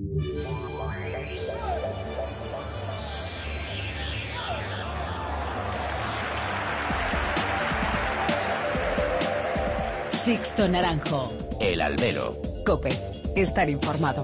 Sixto Naranjo. El Albero. COPE. Estar informado.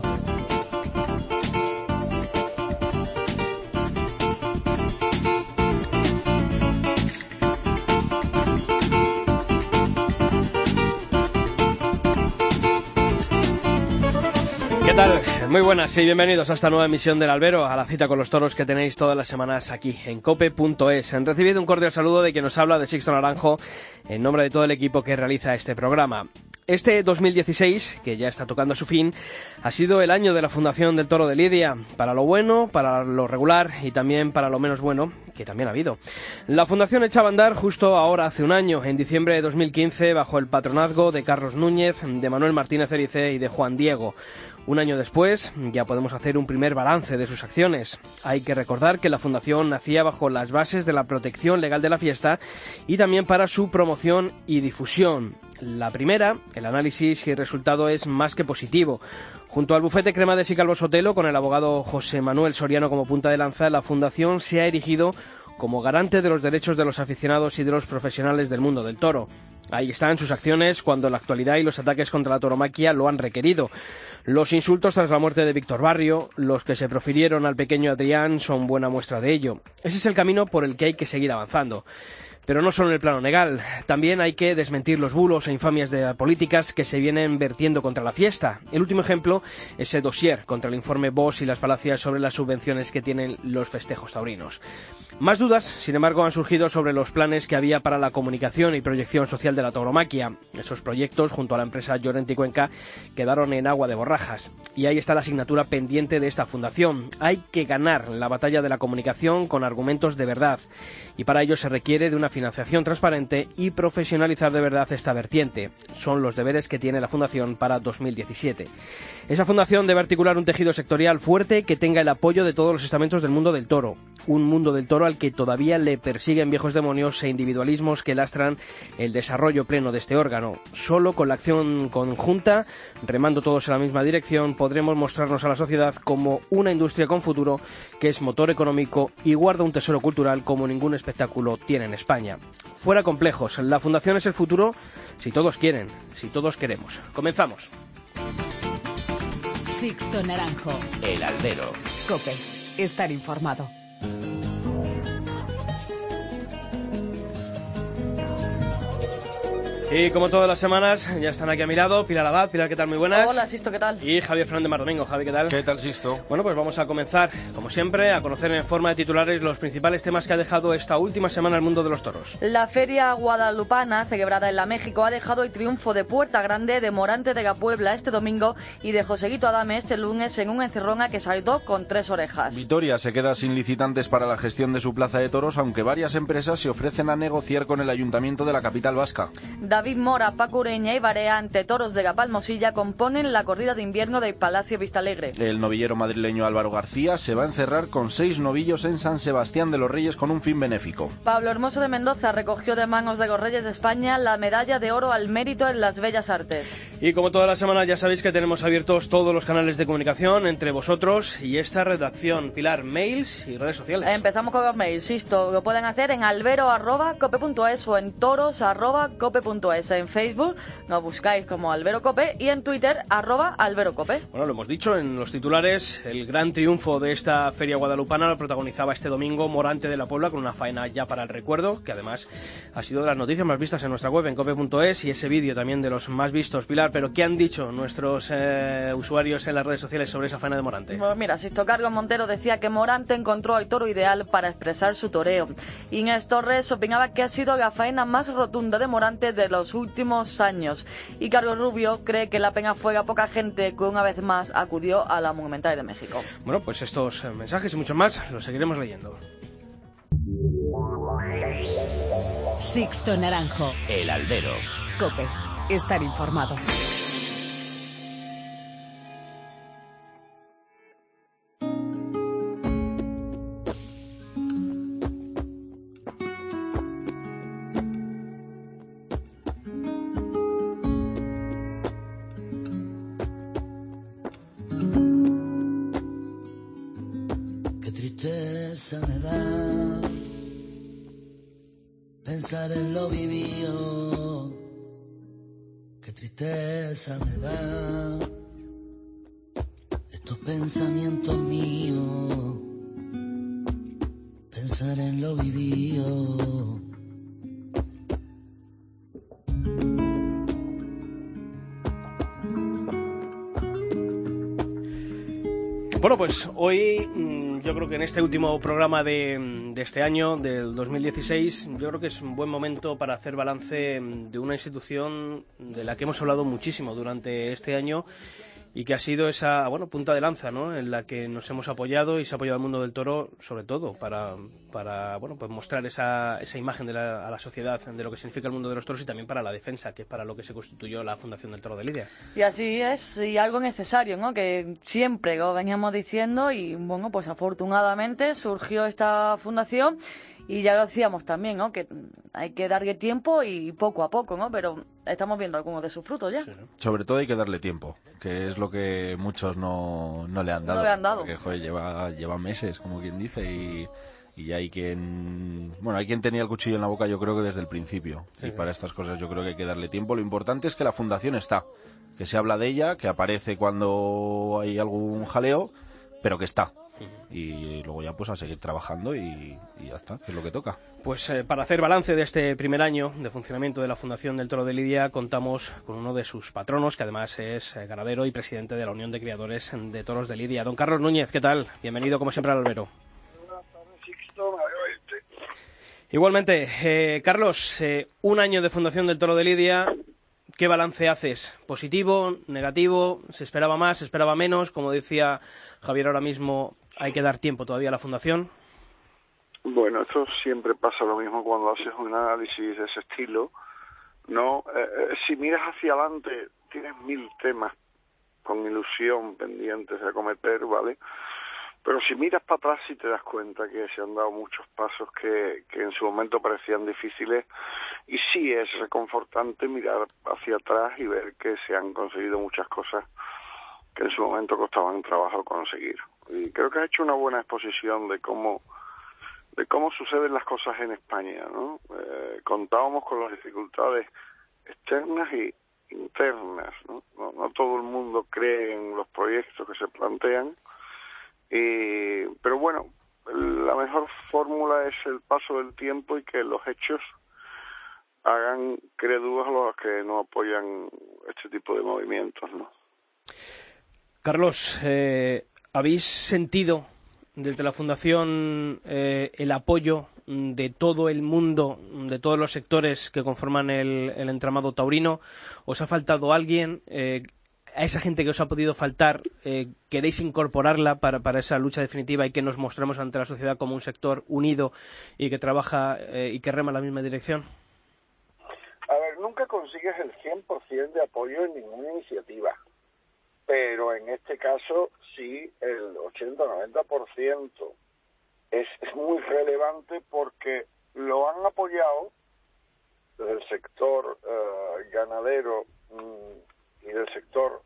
¿Qué tal? Muy buenas y bienvenidos a esta nueva emisión del Albero, a la cita con los toros que tenéis todas las semanas aquí en cope.es. Han recibido un cordial saludo de quien nos habla, de Sixto Naranjo, en nombre de todo el equipo que realiza este programa. Este 2016, que ya está tocando a su fin, ha sido el año de la Fundación del Toro de Lidia, para lo bueno, para lo regular y también para lo menos bueno, que también ha habido. La Fundación echaba a andar justo ahora hace un año, en diciembre de 2015, bajo el patronazgo de Carlos Núñez, de Manuel Martínez Erice y de Juan Diego. Un año después, ya podemos hacer un primer balance de sus acciones. Hay que recordar que la Fundación nacía bajo las bases de la protección legal de la fiesta y también para su promoción y difusión. La primera, el análisis y resultado es más que positivo. Junto al bufete Cremades y Calvo Sotelo, con el abogado José Manuel Soriano como punta de lanza, la Fundación se ha erigido como garante de los derechos de los aficionados y de los profesionales del mundo del toro. Ahí están sus acciones cuando la actualidad y los ataques contra la tauromaquia lo han requerido. Los insultos tras la muerte de Víctor Barrio, los que se profirieron al pequeño Adrián, son buena muestra de ello. Ese es el camino por el que hay que seguir avanzando. Pero no solo en el plano legal, también hay que desmentir los bulos e infamias de políticas que se vienen vertiendo contra la fiesta. El último ejemplo, ese dossier contra el informe Bosch y las falacias sobre las subvenciones que tienen los festejos taurinos. Más dudas, sin embargo, han surgido sobre los planes que había para la comunicación y proyección social de la tauromaquia. Esos proyectos, junto a la empresa Llorente y Cuenca, quedaron en agua de borrajas. Y ahí está la asignatura pendiente de esta fundación. Hay que ganar la batalla de la comunicación con argumentos de verdad. Y para ello se requiere de una financiación transparente y profesionalizar de verdad esta vertiente. Son los deberes que tiene la Fundación para 2017. Esa fundación debe articular un tejido sectorial fuerte que tenga el apoyo de todos los estamentos del mundo del toro. Un mundo del toro al que todavía le persiguen viejos demonios e individualismos que lastran el desarrollo pleno de este órgano. Solo con la acción conjunta, remando todos en la misma dirección, podremos mostrarnos a la sociedad como una industria con futuro que es motor económico y guarda un tesoro cultural como ningún espectáculo tiene en España. Fuera complejos, la Fundación es el futuro si todos quieren, si todos queremos. Comenzamos. Sixto Naranjo. El Albero. COPE. Estar informado. Y como todas las semanas, ya están aquí a mi lado Pilar Abad. Pilar, ¿qué tal? Muy buenas. Hola, Sisto, ¿qué tal? Y Javier Fernández Mardomingo. Javi, ¿qué tal? ¿Qué tal, Sisto? Bueno, pues vamos a comenzar, como siempre, a conocer en forma de titulares los principales temas que ha dejado esta última semana el mundo de los toros. La Feria Guadalupana, celebrada en la México, ha dejado el triunfo de Puerta Grande, de Morante de Puebla este domingo y de Joseguito Adame este lunes en un encerrona que saldó con 3 orejas. Vitoria se queda sin licitantes para la gestión de su plaza de toros, aunque varias empresas se ofrecen a negociar con el ayuntamiento de la capital vasca. David Mora, Paco Ureña y Barea, ante toros de Palmosilla, componen la corrida de invierno del Palacio Vistalegre. El novillero madrileño Álvaro García se va a encerrar con 6 novillos en San Sebastián de los Reyes con un fin benéfico. Pablo Hermoso de Mendoza recogió de manos de los Reyes de España la medalla de oro al mérito en las bellas artes. Y como toda la semana ya sabéis que tenemos abiertos todos los canales de comunicación entre vosotros y esta redacción. Pilar, mails y redes sociales. Empezamos con los mails, Sisto. Lo pueden hacer en albero@cope.es o en toros@cope.es. En Facebook nos buscáis como Albero Cope y en Twitter @AlberoCope. Bueno, lo hemos dicho en los titulares, el gran triunfo de esta feria guadalupana lo protagonizaba este domingo Morante de la Puebla con una faena ya para el recuerdo, que además ha sido de las noticias más vistas en nuestra web en cope.es y ese vídeo también de los más vistos. Pilar, ¿pero qué han dicho nuestros usuarios en las redes sociales sobre esa faena de Morante? Pues mira, Sisto, Carlos Montero decía que Morante encontró el toro ideal para expresar su toreo. Inés Torres opinaba que ha sido la faena más rotunda de Morante de los últimos años. Y Carlos Rubio cree que la pena fue a poca gente que una vez más acudió a la Monumental de México. Bueno, pues estos mensajes y muchos más los seguiremos leyendo. Sixto Naranjo. El Albero. COPE. Estar informado. tristeza me da pensar en lo vivido, qué tristeza me da estos pensamientos míos, pensar en lo vivido. Bueno, pues hoy yo creo que en este último programa de este año, del 2016, yo creo que es un buen momento para hacer balance de una institución de la que hemos hablado muchísimo durante este año y que ha sido esa punta de lanza, ¿no?, en la que nos hemos apoyado y se ha apoyado el mundo del toro, sobre todo para pues mostrar esa imagen a la sociedad de lo que significa el mundo de los toros y también para la defensa, que es para lo que se constituyó la Fundación del Toro de Lidia. Y así es, y algo necesario, ¿no?, que siempre lo veníamos diciendo y bueno, pues afortunadamente surgió esta fundación. Y ya lo decíamos también, ¿no?, que hay que darle tiempo y poco a poco, ¿no? Pero estamos viendo algunos de sus frutos ya. Sí, ¿no? Sobre todo hay que darle tiempo, que es lo que muchos no le han dado. No le han dado. Porque, joder, lleva meses, como quien dice, y hay quien tenía el cuchillo en la boca, yo creo que desde el principio. Sí, y para estas cosas yo creo que hay que darle tiempo. Lo importante es que la fundación está, que se habla de ella, que aparece cuando hay algún jaleo, pero que está. Y luego ya pues a seguir trabajando y ya está, que es lo que toca. Pues para hacer balance de este primer año de funcionamiento de la Fundación del Toro de Lidia contamos con uno de sus patronos, que además es ganadero y presidente de la Unión de Criadores de Toros de Lidia. Don Carlos Núñez, ¿qué tal? Bienvenido como siempre al albero. Buenas tardes, Sixto. Igualmente, Carlos, un año de Fundación del Toro de Lidia. ¿Qué balance haces? ¿Positivo? ¿Negativo? ¿Se esperaba más? ¿Se esperaba menos? Como decía Javier ahora mismo, hay que dar tiempo todavía a la Fundación. Bueno, esto siempre pasa lo mismo cuando haces un análisis de ese estilo, ¿no? Si miras hacia adelante, tienes 1000 temas con ilusión pendientes de acometer, ¿vale? Pero si miras para atrás sí te das cuenta que se han dado muchos pasos que en su momento parecían difíciles, y sí es reconfortante mirar hacia atrás y ver que se han conseguido muchas cosas que en su momento costaban trabajo conseguir. Y creo que has hecho una buena exposición de cómo suceden las cosas en España, ¿no? Contábamos con las dificultades externas y internas, ¿no? No todo el mundo cree en los proyectos que se plantean. Pero bueno, la mejor fórmula es el paso del tiempo y que los hechos hagan crédulos a los que no apoyan este tipo de movimientos, ¿no? Carlos, ¿habéis sentido desde la Fundación el apoyo de todo el mundo, de todos los sectores que conforman el entramado taurino? ¿Os ha faltado alguien? A esa gente que os ha podido faltar, ¿queréis incorporarla para esa lucha definitiva y que nos mostremos ante la sociedad como un sector unido y que trabaja y que rema en la misma dirección? A ver, nunca consigues el 100% de apoyo en ninguna iniciativa, pero en este caso sí el 80-90% es muy relevante porque lo han apoyado desde el sector ganadero y del sector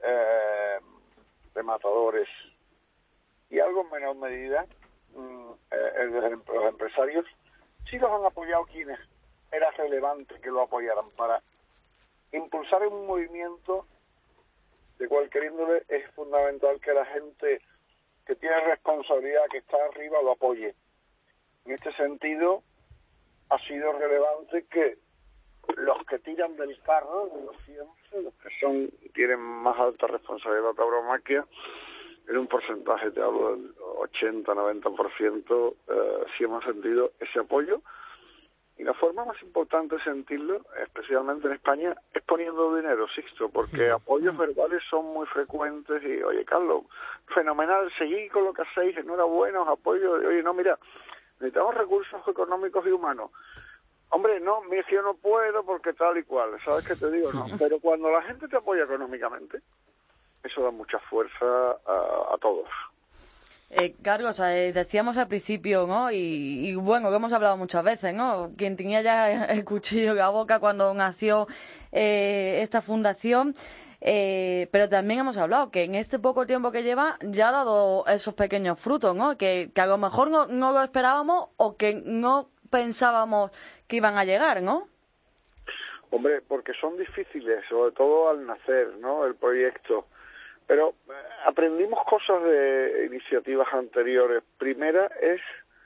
de matadores, y algo en menor medida los empresarios sí los han apoyado quienes era relevante que lo apoyaran. Para impulsar un movimiento de cualquier índole es fundamental que la gente que tiene responsabilidad, que está arriba, lo apoye. En este sentido ha sido relevante que los que tiran del carro, de los los que tienen más alta responsabilidad de la tauromaquia, en un porcentaje, te hablo del 80-90%, sí hemos sentido ese apoyo. Y la forma más importante de sentirlo, especialmente en España, es poniendo dinero, Sixto, porque apoyos verbales son muy frecuentes y, oye, Carlos, fenomenal, seguid con lo que hacéis, enhorabuena, os apoyo, oye, no, mira, necesitamos recursos económicos y humanos. Hombre, no, mira, yo no puedo porque tal y cual, ¿sabes qué te digo? No, pero cuando la gente te apoya económicamente, eso da mucha fuerza a todos. Carlos, decíamos al principio, ¿no? Y bueno, lo hemos hablado muchas veces, ¿no? Quien tenía ya el cuchillo en la boca cuando nació esta fundación, Pero también hemos hablado que en este poco tiempo que lleva ya ha dado esos pequeños frutos, ¿no? Que a lo mejor no lo esperábamos o que no pensábamos que iban a llegar, ¿no? Hombre, porque son difíciles, sobre todo al nacer, ¿no? El proyecto. Pero aprendimos cosas de iniciativas anteriores. Primera es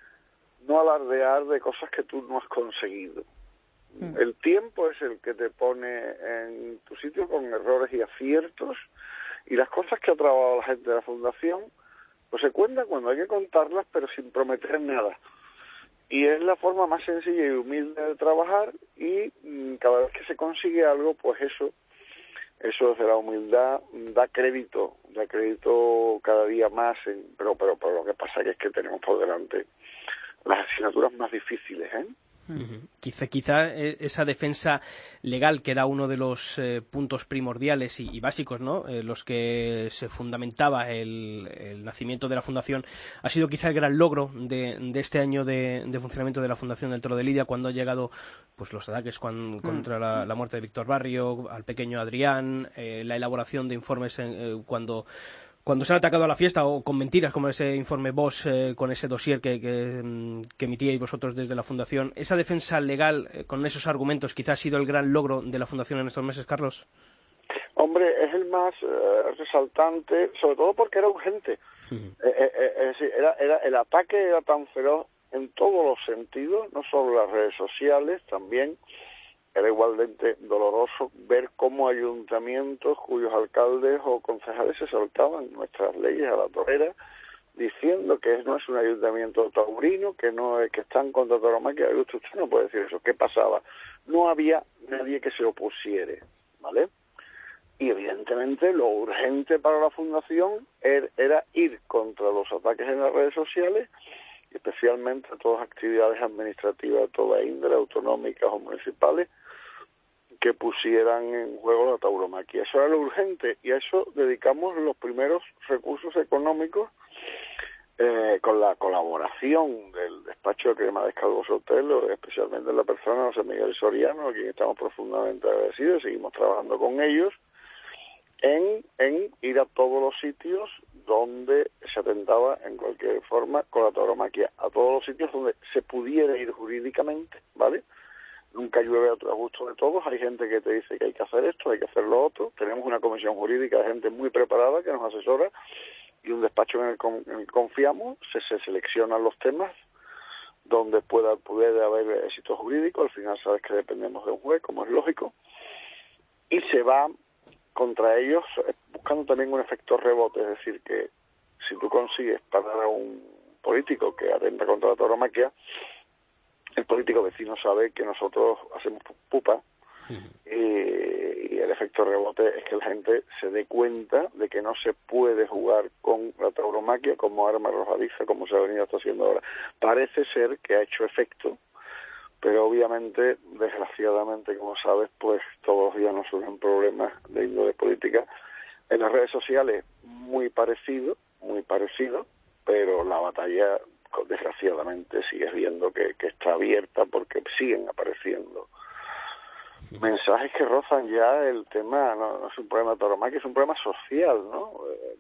no alardear de cosas que tú no has conseguido. El tiempo es el que te pone en tu sitio con errores y aciertos, y las cosas que ha trabajado la gente de la Fundación pues se cuentan cuando hay que contarlas, pero sin prometer nada. Y es la forma más sencilla y humilde de trabajar, y cada vez que se consigue algo, pues eso desde la humildad da crédito cada día más, pero lo que pasa es que tenemos por delante las asignaturas más difíciles, ¿eh? Quizá esa defensa legal, que era uno de los puntos primordiales y básicos, ¿no? Los que se fundamentaba el nacimiento de la Fundación, ha sido quizá el gran logro de este año de funcionamiento de la Fundación del Toro de Lidia, cuando han llegado pues los ataques contra la muerte de Víctor Barrio, al pequeño Adrián, la elaboración de informes cuando se han atacado a la fiesta, o con mentiras, como ese informe Bosch, con ese dossier que emitíais vosotros desde la Fundación. ¿Esa defensa legal, con esos argumentos, quizás ha sido el gran logro de la Fundación en estos meses, Carlos? Hombre, es el más resaltante, sobre todo porque era urgente. Es decir, el ataque era tan feroz en todos los sentidos, no solo las redes sociales, también era igualmente doloroso ver cómo ayuntamientos cuyos alcaldes o concejales se saltaban nuestras leyes a la torera, diciendo que no es un ayuntamiento taurino, que no es, que están contra tauromaquia. Usted no puede decir eso. ¿Qué pasaba? No había nadie que se opusiere, ¿vale? Y evidentemente lo urgente para la Fundación era ir contra los ataques en las redes sociales, especialmente todas las actividades administrativas de toda índole, autonómicas o municipales, que pusieran en juego la tauromaquia. Eso era lo urgente, y a eso dedicamos los primeros recursos económicos, con la colaboración del despacho de Cremades Calvo Sotelo, especialmente la persona de José Miguel Soriano, a quien estamos profundamente agradecidos, y seguimos trabajando con ellos en ir a todos los sitios donde se atentaba en cualquier forma con la tauromaquia, a todos los sitios donde se pudiera ir jurídicamente, ¿vale? Nunca llueve a gusto de todos. Hay gente que te dice que hay que hacer esto, hay que hacer lo otro. Tenemos una comisión jurídica de gente muy preparada que nos asesora, y un despacho en el que confiamos. Se seleccionan los temas donde puede haber éxito jurídico. Al final sabes que dependemos de un juez, como es lógico, y se va contra ellos buscando también un efecto rebote. Es decir, que si tú consigues parar a un político que atenta contra la tauromaquia, el político vecino sabe que nosotros hacemos pupa, y el efecto rebote es que la gente se dé cuenta de que no se puede jugar con la tauromaquia como arma arrojadiza, como se ha venido haciendo ahora. Parece ser que ha hecho efecto, pero obviamente, desgraciadamente, como sabes, pues todos los días nos surgen problemas de índole política. En las redes sociales, muy parecido, pero la batalla, desgraciadamente, sigues viendo que está abierta, porque siguen apareciendo mensajes que rozan ya el tema. No es un problema de tauromaquia, es un problema social, ¿no?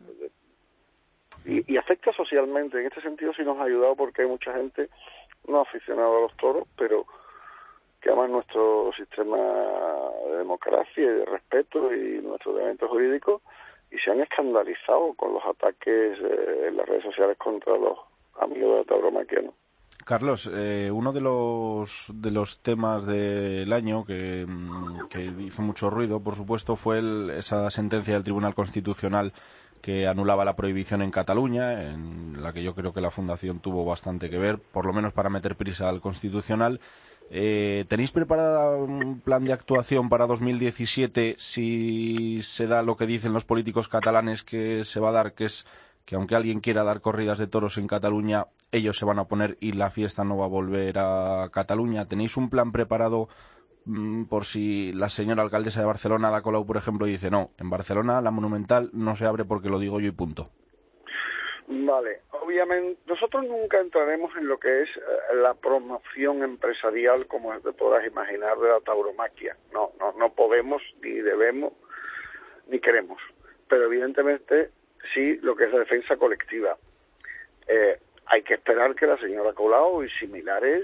Y afecta socialmente. En este sentido sí nos ha ayudado, porque hay mucha gente no aficionada a los toros, pero que aman nuestro sistema de democracia y de respeto y nuestro ordenamiento jurídico, y se han escandalizado con los ataques en las redes sociales contra los amigos de la tauromaquia, ¿no? Carlos, uno de los temas del año que hizo mucho ruido, por supuesto, fue esa sentencia del Tribunal Constitucional que anulaba la prohibición en Cataluña, en la que yo creo que la Fundación tuvo bastante que ver, por lo menos para meter prisa al Constitucional. ¿Tenéis preparada un plan de actuación para 2017 si se da lo que dicen los políticos catalanes que se va a dar, que es que aunque alguien quiera dar corridas de toros en Cataluña, ellos se van a oponer y la fiesta no va a volver a Cataluña? ¿Tenéis un plan preparado por si la señora alcaldesa de Barcelona, Ada Colau, por ejemplo, dice no, en Barcelona la Monumental no se abre porque lo digo yo y punto? Vale, obviamente nosotros nunca entraremos en lo que es la promoción empresarial, como te podrás imaginar, de la tauromaquia. No podemos ni debemos, ni queremos, pero evidentemente sí lo que es la defensa colectiva. Hay que esperar que la señora Colau y similares,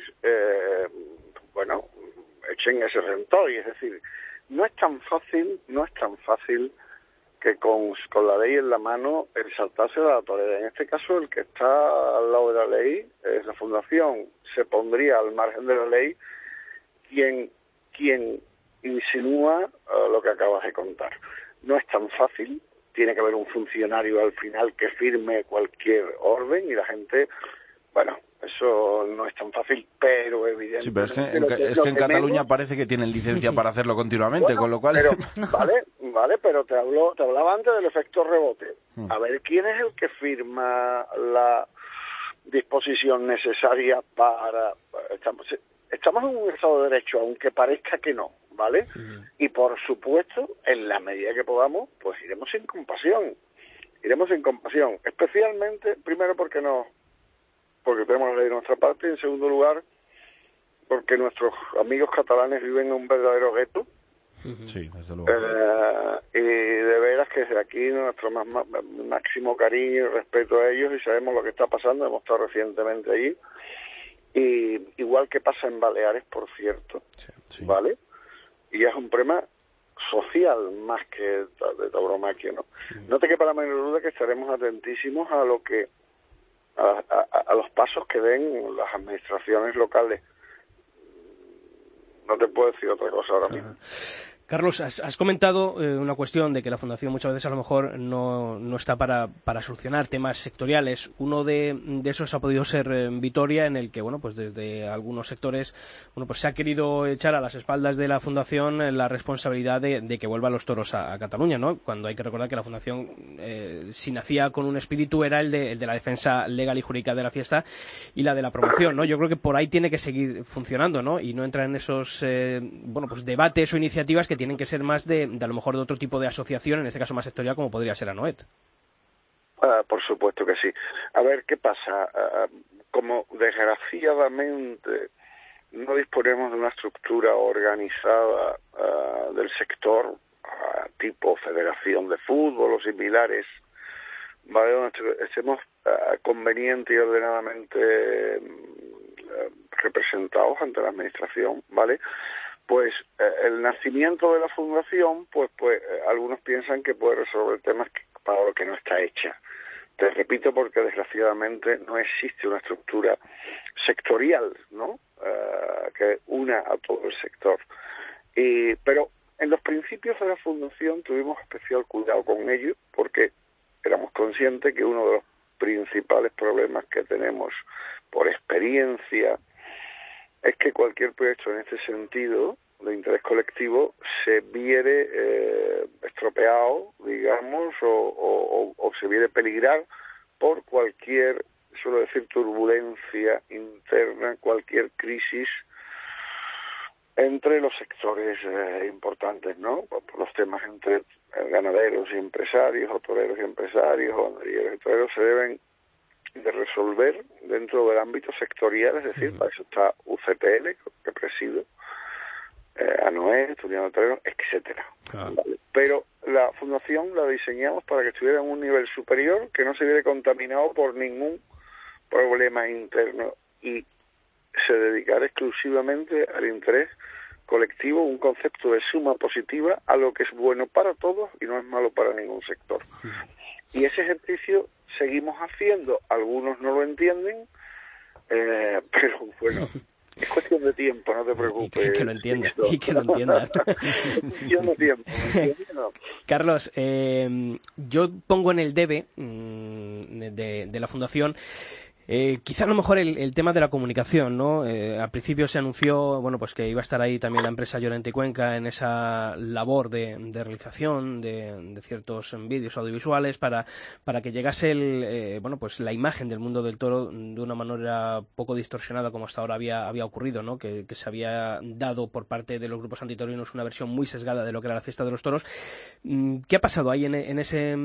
echen ese rentoy, es decir, no es tan fácil que con la ley en la mano el saltarse de la torera. En este caso, el que está al lado de la ley es la Fundación. Se pondría al margen de la ley quien insinúa lo que acabas de contar. No es tan fácil, tiene que haber un funcionario al final que firme cualquier orden y la gente, eso no es tan fácil, pero evidentemente... Sí, pero es que en Cataluña parece que tienen licencia para hacerlo continuamente, con lo cual... Pero, vale, pero te hablaba antes del efecto rebote. A ver, ¿quién es el que firma la disposición necesaria para... Estamos en un Estado de Derecho, aunque parezca que no, ¿vale? Y por supuesto, en la medida que podamos, pues iremos sin compasión, especialmente, primero porque tenemos la ley de nuestra parte, y en segundo lugar, porque nuestros amigos catalanes viven en un verdadero gueto. Sí, desde luego. Y de veras que desde aquí nuestro máximo cariño y respeto a ellos, y sabemos lo que está pasando, hemos estado recientemente allí, y igual que pasa en Baleares, por cierto, sí. ¿Vale? Y es un problema social más que de tauromaquia, ¿no? No te quepa la menor duda que estaremos atentísimos a lo que a los pasos que den las administraciones locales. No te puedo decir otra cosa ahora mismo. Carlos, has comentado una cuestión de que la Fundación muchas veces a lo mejor no está para solucionar temas sectoriales. Uno de esos ha podido ser Vitoria, en el que pues desde algunos sectores pues se ha querido echar a las espaldas de la Fundación la responsabilidad de que vuelvan los toros a Cataluña, ¿no? Cuando hay que recordar que la Fundación, si nacía con un espíritu, era el de la defensa legal y jurídica de la fiesta y la de la promoción, ¿no? Yo creo que por ahí tiene que seguir funcionando, ¿no? Y no entrar en esos pues debates o iniciativas que tienen que ser más de a lo mejor de otro tipo de asociación, en este caso más sectorial, como podría ser ANOET. Por supuesto que sí. A ver, ¿qué pasa? Como desgraciadamente no disponemos de una estructura organizada del sector, tipo federación de fútbol o similares, ¿vale? Donde estemos conveniente y ordenadamente representados ante la administración, ¿vale? Pues el nacimiento de la fundación, pues algunos piensan que puede resolver temas para lo que no está hecha. Te repito, porque desgraciadamente no existe una estructura sectorial, ¿no? Que una a todo el sector. Pero en los principios de la fundación tuvimos especial cuidado con ello, porque éramos conscientes que uno de los principales problemas que tenemos por experiencia es que cualquier proyecto en este sentido de interés colectivo se viere estropeado, digamos, o se viere peligrar por cualquier, suelo decir, turbulencia interna, cualquier crisis entre los sectores importantes, ¿no? Por los temas entre ganaderos y empresarios, o toreros y empresarios, o ganaderos y toreros, se deben de resolver dentro del ámbito sectorial, es decir, para eso está UCPL, que presido, ANOET, Unión de Toreros, etcétera. ¿Vale? Pero la fundación la diseñamos para que estuviera en un nivel superior, que no se viera contaminado por ningún problema interno y se dedicara exclusivamente al interés colectivo, un concepto de suma positiva a lo que es bueno para todos y no es malo para ningún sector. Y ese ejercicio seguimos haciendo, algunos no lo entienden, pero bueno, es cuestión de tiempo, no te preocupes. Y que lo entiendan. Cuestión de tiempo, ¿no? Carlos, yo pongo en el debe de la Fundación quizá a lo mejor el tema de la comunicación, ¿no? Al principio se anunció, pues que iba a estar ahí también la empresa Llorente y Cuenca en esa labor de realización de ciertos vídeos audiovisuales para que llegase pues la imagen del mundo del toro de una manera poco distorsionada como hasta ahora había ocurrido, ¿no? Que se había dado por parte de los grupos antitorinos una versión muy sesgada de lo que era la fiesta de los toros. ¿Qué ha pasado ahí en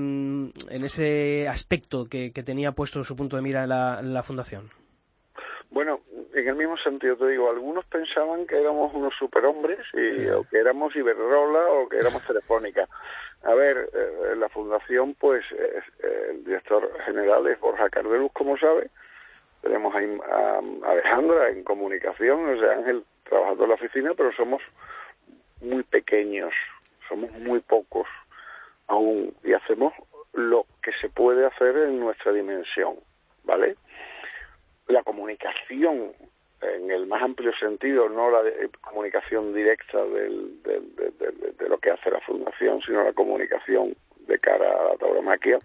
ese aspecto que tenía puesto su punto de mira la Fundación? Bueno, en el mismo sentido te digo, algunos pensaban que éramos unos superhombres o que éramos Iberdrola o que éramos Telefónica. A ver, la fundación, pues, el director general es Borja Cardeluz, como sabe. Tenemos a Alejandra en comunicación, o sea, Ángel trabajando en la oficina, pero somos muy pequeños, somos muy pocos aún, y hacemos lo que se puede hacer en nuestra dimensión, ¿vale? La comunicación, en el más amplio sentido, no la comunicación directa de lo que hace la fundación, sino la comunicación de cara a la tauromaquia,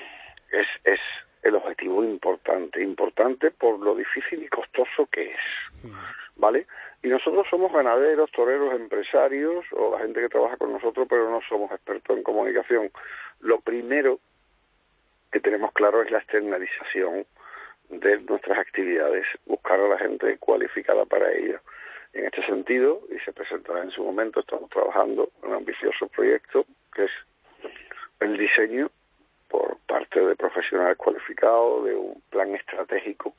es el objetivo importante por lo difícil y costoso que es, ¿vale? Y nosotros somos ganaderos, toreros, empresarios, o la gente que trabaja con nosotros, pero no somos expertos en comunicación. Lo primero que tenemos claro es la externalización de nuestras actividades, buscar a la gente cualificada para ello. En este sentido, y se presentará en su momento, estamos trabajando en un ambicioso proyecto que es el diseño por parte de profesionales cualificados de un plan estratégico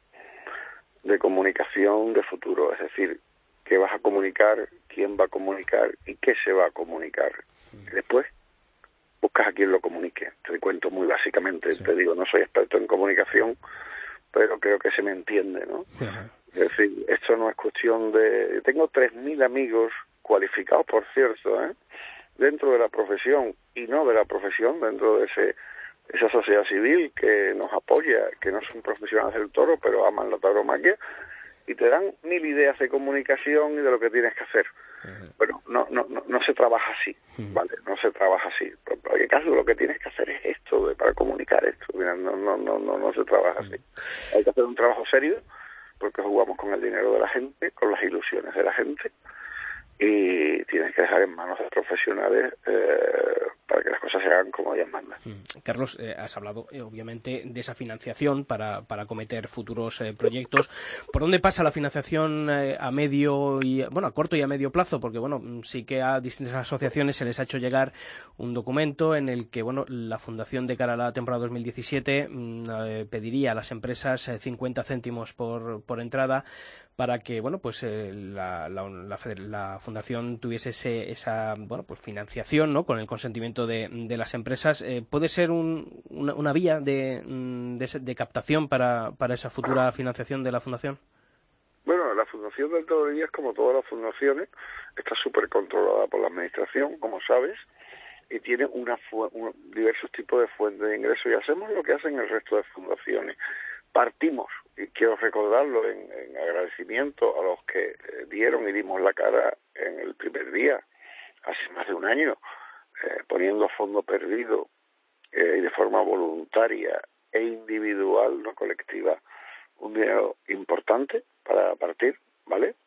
de comunicación de futuro, es decir, qué vas a comunicar, quién va a comunicar y qué se va a comunicar. Y después buscas a quien lo comunique. Te cuento muy básicamente, te digo, no soy experto en comunicación, pero creo que se me entiende, ¿no? Es decir, esto no es cuestión de... Tengo 3.000 amigos cualificados, por cierto, dentro de la profesión y no de la profesión, dentro de esa sociedad civil que nos apoya, que no son profesionales del toro, pero aman la tauromaquia, y te dan 1.000 ideas de comunicación y de lo que tienes que hacer. Pero no se trabaja así, ¿vale? No se trabaja así. En cualquier caso, lo que tienes que hacer es esto, para comunicar esto. Mira, no se trabaja así. Hay que hacer un trabajo serio, porque jugamos con el dinero de la gente, con las ilusiones de la gente, y tienes que dejar en manos de profesionales para que las cosas se hagan como ellas mandan. Carlos, has hablado obviamente de esa financiación para acometer futuros proyectos. ¿Por dónde pasa la financiación a corto y a medio plazo? Porque sí que a distintas asociaciones se les ha hecho llegar un documento en el que la fundación de cara a la temporada 2017 pediría a las empresas 50 céntimos por entrada para que la fundación tuviese esa financiación, ¿no?, con el consentimiento de las empresas. ¿Puede ser una vía de captación para esa futura financiación de la fundación? Bueno, la Fundación del Taurería, como todas las fundaciones, está súper controlada por la administración, como sabes, y tiene diversos tipos de fuentes de ingresos, y hacemos lo que hacen el resto de fundaciones. Partimos, y quiero recordarlo en agradecimiento a los que dieron y dimos la cara en el primer día, hace más de un año, poniendo a fondo perdido y de forma voluntaria e individual, no colectiva, un dinero importante para partir, ¿vale?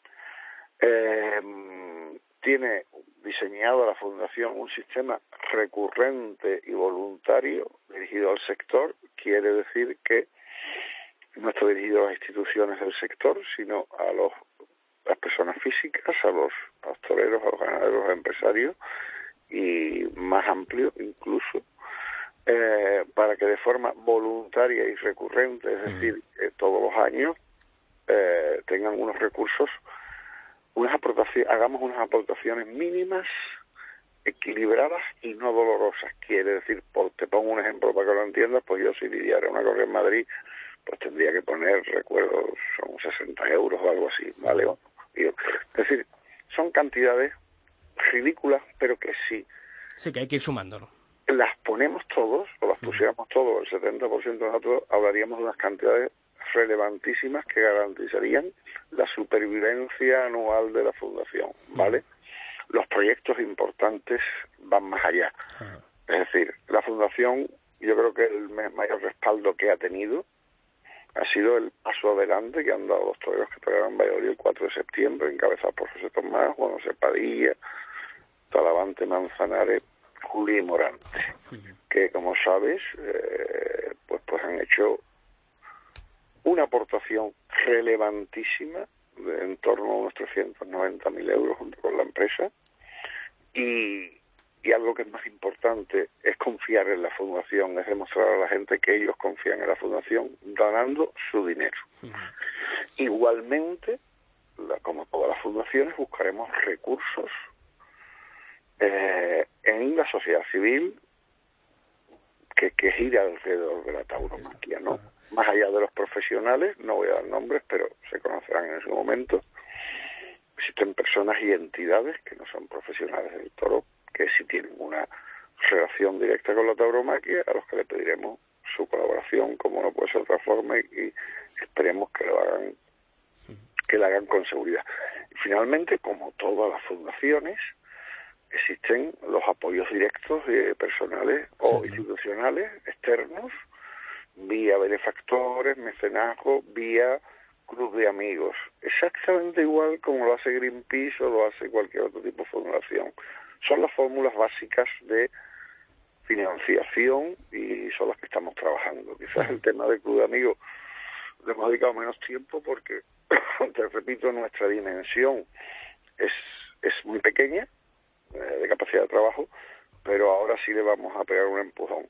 Tiene diseñado la Fundación un sistema recurrente y voluntario dirigido al sector. Quiere decir que no está dirigido a las instituciones del sector, sino a las personas físicas, a los toreros, a los ganaderos, a los empresarios, y más amplio incluso, para que de forma voluntaria y recurrente, es decir, todos los años, tengan unos recursos, hagamos unas aportaciones mínimas, equilibradas y no dolorosas. Quiere decir, te pongo un ejemplo para que lo entiendas, pues yo si lidiara una corrida en Madrid, pues tendría que poner, recuerdo, son 60 euros o algo así, ¿vale? Es decir, son cantidades ridículas, pero que sí. Sí, que hay que ir sumando, ¿no? Las ponemos todos, o las pusiéramos todos, el 70% de nosotros, hablaríamos de unas cantidades relevantísimas que garantizarían la supervivencia anual de la Fundación, ¿vale? Los proyectos importantes van más allá. Es decir, la Fundación, yo creo que el mayor respaldo que ha tenido ha sido el paso adelante que han dado los toreros que torearon en Valladolid el 4 de septiembre, encabezados por José Tomás, Juan José Padilla, Talavante, Manzanares, Juli y Morante, que como sabes, pues han hecho una aportación relevantísima de en torno a unos 390.000 euros junto con la empresa, y algo que es más importante es confiar en la Fundación, es demostrar a la gente que ellos confían en la Fundación donando su dinero. Igualmente, como todas las fundaciones, buscaremos recursos en la sociedad civil que gira alrededor de la tauromaquia, ¿no? Más allá de los profesionales, no voy a dar nombres, pero se conocerán en su momento. Existen personas y entidades que no son profesionales del toro, que sí tienen una relación directa con la tauromaquia, a los que le pediremos su colaboración, como no puede ser de otra forma, y esperemos que lo hagan con seguridad. Y finalmente, como todas las fundaciones, existen los apoyos directos personales o institucionales externos, vía benefactores, mecenazgo, vía club de amigos, exactamente igual como lo hace Greenpeace o lo hace cualquier otro tipo de fundación. Son las fórmulas básicas de financiación y son las que estamos trabajando. Quizás el tema del club de amigos le hemos dedicado menos tiempo porque, te repito, nuestra dimensión es muy pequeña de capacidad de trabajo, pero ahora sí le vamos a pegar un empujón.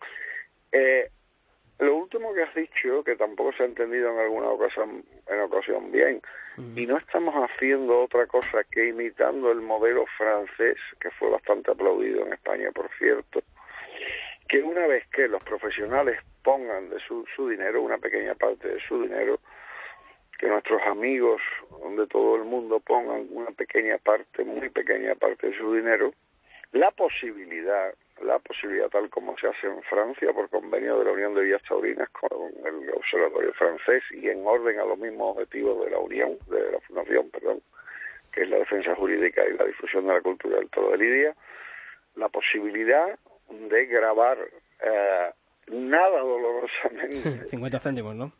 Lo último que has dicho, que tampoco se ha entendido en alguna ocasión bien, y no estamos haciendo otra cosa que imitando el modelo francés, que fue bastante aplaudido en España, por cierto, que una vez que los profesionales pongan de su dinero, una pequeña parte de su dinero, que nuestros amigos de todo el mundo pongan una pequeña parte, muy pequeña parte de su dinero, la posibilidad tal como se hace en Francia por convenio de la Unión de Villas Taurinas con el Observatorio francés y en orden a los mismos objetivos de la Fundación, que es la defensa jurídica y la difusión de la cultura del toro de lidia, la posibilidad de grabar nada dolorosamente 50 céntimos, ¿no?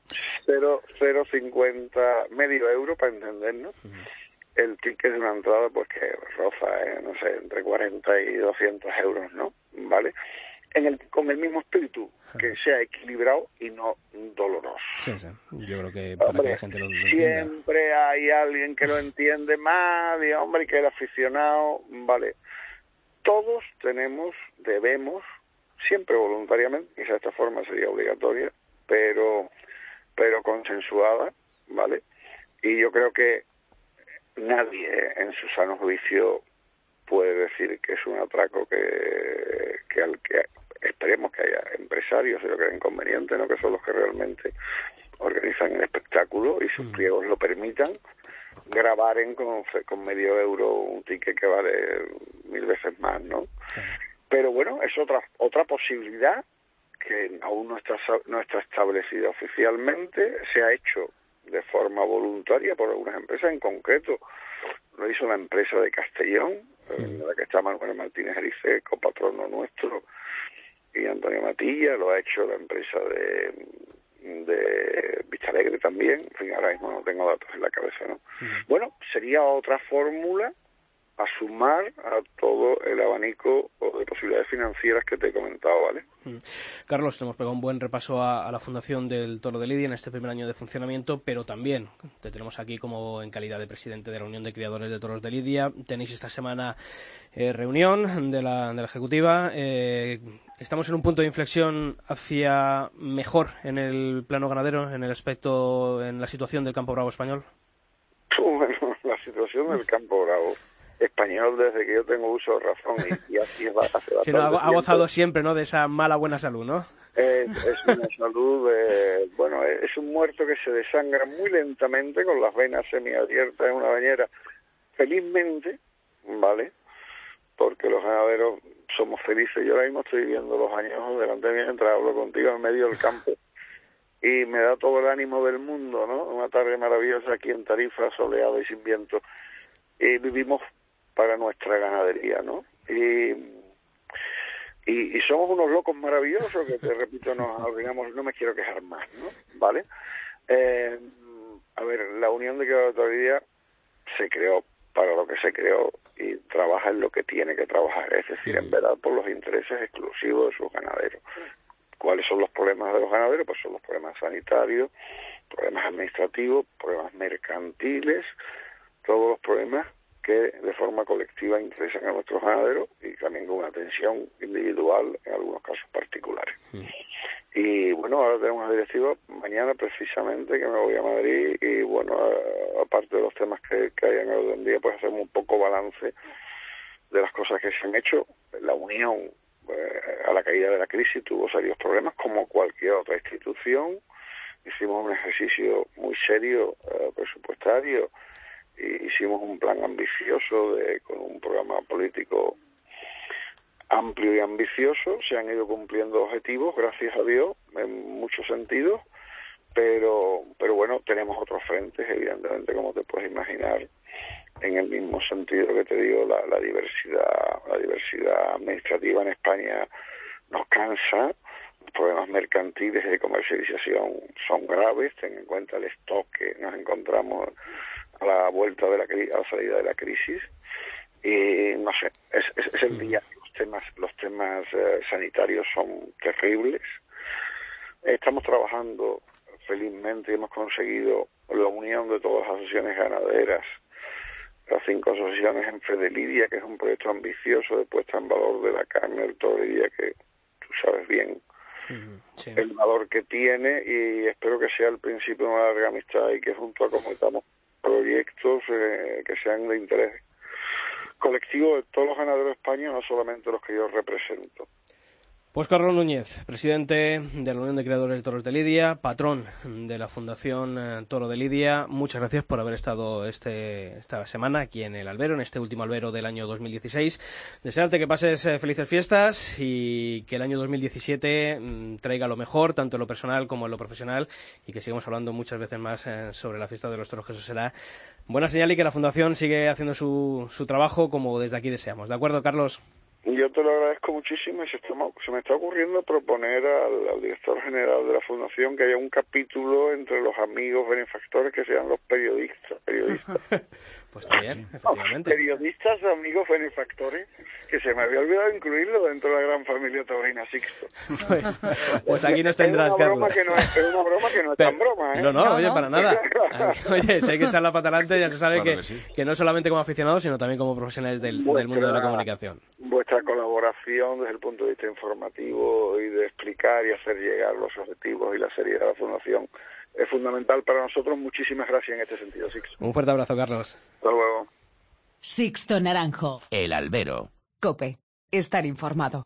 0,50, medio euro para entendernos. El ticket de una entrada pues que roza, no sé, entre 40 y 200 euros, ¿no? ¿Vale? Con el mismo espíritu, que sea equilibrado y no doloroso. Sí. Yo creo que para que la gente lo entienda. Siempre hay alguien que lo entiende más, y hombre, que el aficionado, ¿vale? Todos debemos, siempre voluntariamente, quizá de esta forma sería obligatoria, pero consensuada, ¿vale? Y yo creo que nadie en su sano juicio puede decir que es un atraco que esperemos que haya empresarios, si lo creen conveniente, ¿no? Que son los que realmente organizan el espectáculo y sus pliegos lo permitan, grabar con medio euro un ticket que vale 1000 veces más, ¿no? Pero bueno, es otra posibilidad que aún no está establecida oficialmente, se ha hecho de forma voluntaria por algunas empresas, en concreto lo hizo la empresa de Castellón, en la que está Manuel Martínez Erice, copatrono nuestro, y Antonio Matilla, lo ha hecho la empresa de Vistalegre también, en fin, ahora mismo no tengo datos en la cabeza, ¿no? Bueno, sería otra fórmula a sumar a todo el abanico de posibilidades financieras que te he comentado, ¿vale? Carlos, hemos pegado un buen repaso a la Fundación del Toro de Lidia en este primer año de funcionamiento, pero también te tenemos aquí como en calidad de presidente de la Unión de Criadores de Toros de Lidia. Tenéis esta semana reunión de la Ejecutiva. Estamos en un punto de inflexión hacia mejor en el plano ganadero, en la situación del campo bravo español. Bueno, la situación del campo bravo español desde que yo tengo uso de razón y así es hace bastante sí, no, ha gozado tiempo. siempre, ¿no?, de esa buena salud, ¿no? Es una salud, bueno, es un muerto que se desangra muy lentamente con las venas semiabiertas en una bañera, felizmente, ¿vale? Porque los ganaderos somos felices. Yo ahora mismo estoy viviendo los años delante de mí mientras hablo contigo en medio del campo y me da todo el ánimo del mundo, ¿no? Una tarde maravillosa aquí en Tarifa, soleado y sin viento, y vivimos para nuestra ganadería, ¿no? Y somos unos locos maravillosos que, te repito, no me quiero quejar más, ¿no? ¿Vale? A ver, la Unión de Criadores de Lidia se creó para lo que se creó y trabaja en lo que tiene que trabajar, es decir, en velar por los intereses exclusivos de sus ganaderos. ¿Cuáles son los problemas de los ganaderos? Pues son los problemas sanitarios, problemas administrativos, problemas mercantiles, todos los problemas que de forma colectiva interesan a nuestros ganaderos y también con una atención individual en algunos casos particulares. Y bueno, ahora tenemos una directiva mañana precisamente que me voy a Madrid y bueno, aparte de los temas que hay en el orden del día, pues hacemos un poco balance de las cosas que se han hecho. La Unión, a la caída de la crisis, tuvo serios problemas, como cualquier otra institución. Hicimos un ejercicio muy serio presupuestario, y hicimos un plan ambicioso con un programa político amplio y ambicioso. Se han ido cumpliendo objetivos, gracias a Dios, en muchos sentidos, pero bueno, tenemos otros frentes, evidentemente, como te puedes imaginar, en el mismo sentido que te digo, la diversidad administrativa en España nos cansa. Los problemas mercantiles y de comercialización son graves. Ten en cuenta el stock que nos encontramos a la vuelta de a la salida de la crisis, y no sé, es el día. Los temas sanitarios son terribles. Estamos trabajando felizmente, hemos conseguido la unión de todas las asociaciones ganaderas, las 5 asociaciones en Fedelidia, que es un proyecto ambicioso de puesta en valor de la carne del toro de lidia, que tú sabes bien sí, el valor que tiene, y espero que sea el principio de una larga amistad y que junto a cometamos proyectos que sean de interés colectivo de todos los ganaderos de España, no solamente los que yo represento. Pues Carlos Núñez, presidente de la Unión de Criadores de Toros de Lidia, patrón de la Fundación Toro de Lidia, muchas gracias por haber estado esta semana aquí en el albero, en este último albero del año 2016. Desearte que pases felices fiestas y que el año 2017 traiga lo mejor, tanto en lo personal como en lo profesional, y que sigamos hablando muchas veces más sobre la fiesta de los toros, que eso será buena señal, y que la Fundación sigue haciendo su trabajo como desde aquí deseamos. ¿De acuerdo, Carlos? Yo te lo agradezco muchísimo, y se me está ocurriendo proponer al director general de la Fundación que haya un capítulo entre los amigos benefactores que sean los periodistas. Pues está bien, efectivamente. Periodistas, amigos benefactores, que se me había olvidado incluirlo dentro de la gran familia taurina, Sixto. Pues aquí nos tendrás, Carlos. Es una broma que no es tan broma, ¿eh? No, oye, para nada. Oye, si hay que echar la pata adelante, ya se sabe claro que no solamente como aficionados, sino también como profesionales del mundo de la comunicación. Vuestra colaboración desde el punto de vista informativo y de explicar y hacer llegar los objetivos y la seriedad de la Fundación es fundamental para nosotros. Muchísimas gracias en este sentido, Sixto. Un fuerte abrazo, Carlos. Hasta luego. Sixto Naranjo. El albero. COPE. Estar informado.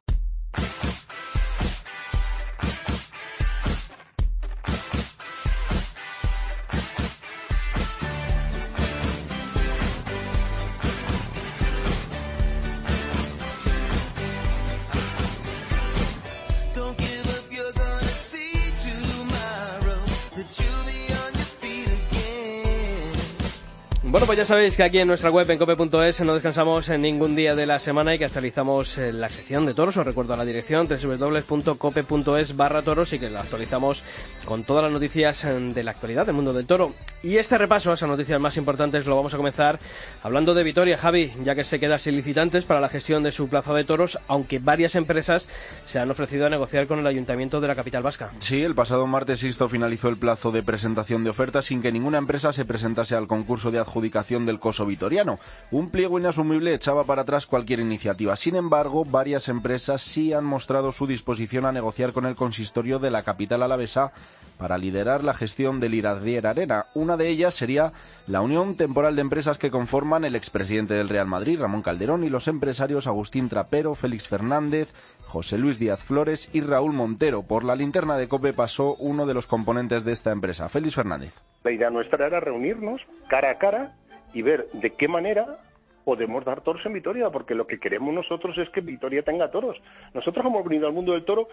Bueno, pues ya sabéis que aquí en nuestra web, en cope.es, no descansamos en ningún día de la semana y que actualizamos la sección de toros. Os recuerdo la dirección www.cope.es/toros, y que la actualizamos con todas las noticias de la actualidad del mundo del toro. Y este repaso a esas noticias más importantes lo vamos a comenzar hablando de Vitoria, Javi, ya que se queda sin licitantes para la gestión de su plaza de toros, aunque varias empresas se han ofrecido a negociar con el ayuntamiento de la capital vasca. Sí, el pasado martes Sixto finalizó el plazo de presentación de ofertas sin que ninguna empresa se presentase al concurso de adjudicación del coso vitoriano. Un pliego inasumible echaba para atrás cualquier iniciativa. Sin embargo, varias empresas sí han mostrado su disposición a negociar con el consistorio de la capital alavesa para liderar la gestión del Iradier Arena. Una de ellas sería la unión temporal de empresas que conforman el expresidente del Real Madrid, Ramón Calderón, y los empresarios Agustín Trapero, Félix Fernández, José Luis Díaz Flores y Raúl Montero. Por la linterna de COPE pasó uno de los componentes de esta empresa, Félix Fernández. La idea nuestra era reunirnos cara a cara y ver de qué manera podemos dar toros en Vitoria, porque lo que queremos nosotros es que Vitoria tenga toros. Nosotros hemos venido al mundo del toro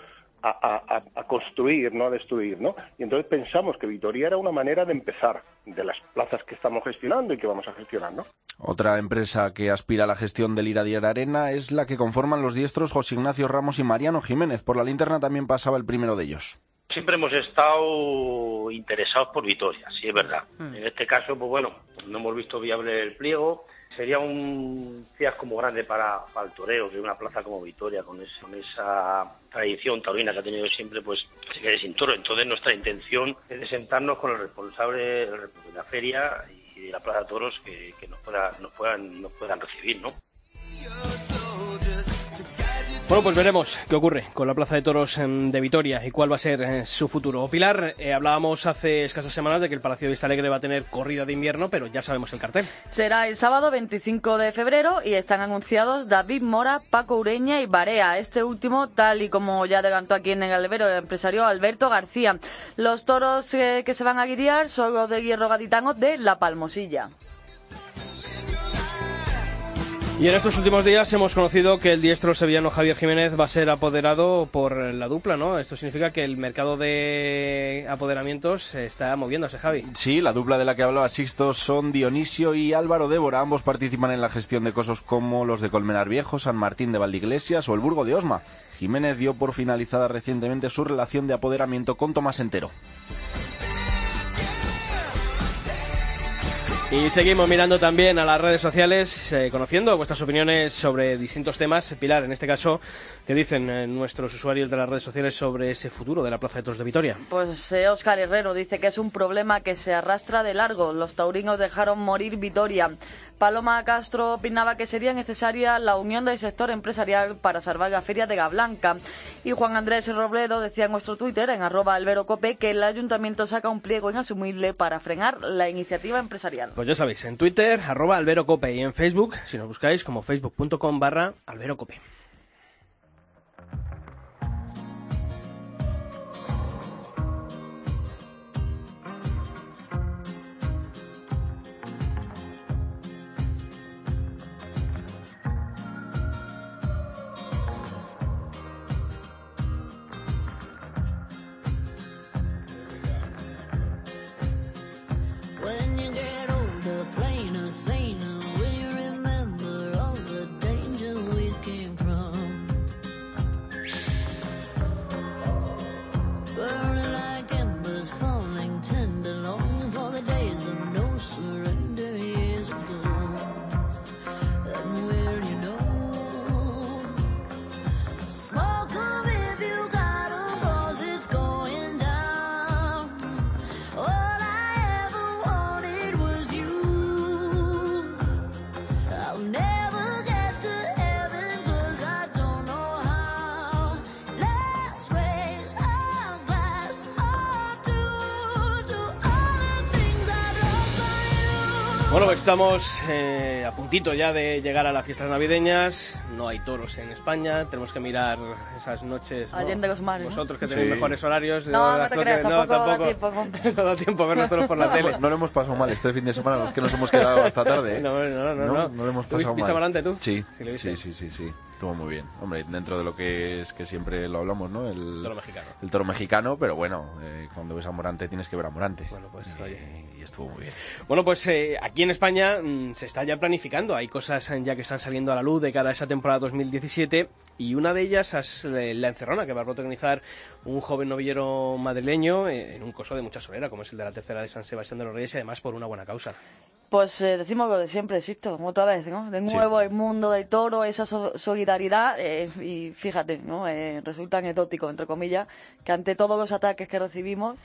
a construir, no a destruir, ¿no? Y entonces pensamos que Vitoria era una manera de empezar de las plazas que estamos gestionando y que vamos a gestionar, ¿no? Otra empresa que aspira a la gestión del Iradier Arena es la que conforman los diestros José Ignacio Ramos y Mariano Jiménez. Por la linterna también pasaba el primero de ellos. Siempre hemos estado interesados por Vitoria, sí es verdad. En este caso, pues bueno, no hemos visto viable el pliego. Sería un fiasco muy grande para el toreo, que una plaza como Vitoria, con esa tradición taurina que ha tenido siempre, pues se quede sin toro. Entonces nuestra intención es de sentarnos con el responsable de la feria y de la plaza de toros que nos puedan recibir, ¿no? Bueno, pues veremos qué ocurre con la Plaza de Toros de Vitoria y cuál va a ser su futuro. Pilar, hablábamos hace escasas semanas de que el Palacio de Vistalegre va a tener corrida de invierno, pero ya sabemos el cartel. Será el sábado 25 de febrero y están anunciados David Mora, Paco Ureña y Barea. Este último, tal y como ya adelantó aquí en el albero el empresario Alberto García. Los toros que se van a guiar son los de hierro gaditano de La Palmosilla. Y en estos últimos días hemos conocido que el diestro sevillano Javier Jiménez va a ser apoderado por la dupla, ¿no? Esto significa que el mercado de apoderamientos se está moviéndose, Javi. Sí, la dupla de la que hablaba Sixto son Dionisio y Álvaro Débora. Ambos participan en la gestión de cosos como los de Colmenar Viejo, San Martín de Valdeiglesias o el Burgo de Osma. Jiménez dio por finalizada recientemente su relación de apoderamiento con Tomás Entero. Y seguimos mirando también a las redes sociales, conociendo vuestras opiniones sobre distintos temas. Pilar, en este caso, ¿qué dicen nuestros usuarios de las redes sociales sobre ese futuro de la Plaza de Toros de Vitoria? Pues Óscar Herrero dice que es un problema que se arrastra de largo. Los taurinos dejaron morir Vitoria. Paloma Castro opinaba que sería necesaria la unión del sector empresarial para salvar la feria de Gablanca. Y Juan Andrés Robledo decía en nuestro Twitter, en @alberocope, que el ayuntamiento saca un pliego inasumible para frenar la iniciativa empresarial. Pues ya sabéis, en Twitter, @alberocope, y en Facebook, si nos buscáis, como facebook.com/alberocope. Bueno, pues estamos a puntito ya de llegar a las fiestas navideñas. No hay toros en España. Tenemos que mirar esas noches. Allende los mares, ¿no? Vosotros que tenéis mejores horarios. No te creas, tampoco da tiempo. No da tiempo a ver los toros por la tele. No lo hemos pasado mal este fin de semana, es que nos hemos quedado hasta tarde, ¿eh? No lo hemos pasado mal. ¿Viste Amarante tú? Sí, sí. Estuvo muy bien. Hombre, dentro de lo que es que siempre lo hablamos, ¿no? El toro mexicano, pero bueno, cuando ves a Morante tienes que ver a Morante. Bueno, pues y estuvo muy bien. Bueno, pues aquí en España se está ya planificando. Hay cosas ya que están saliendo a la luz de cara a esa temporada 2017 y una de ellas es la encerrona que va a protagonizar un joven novillero madrileño en un coso de mucha solera, como es el de la tercera de San Sebastián de los Reyes, y además por una buena causa. Pues decimos lo de siempre, Sisto, otra vez, ¿no? De nuevo el mundo del toro, esa solidaridad, y fíjate, ¿no? Resulta anecdótico, entre comillas, que ante todos los ataques que recibimos,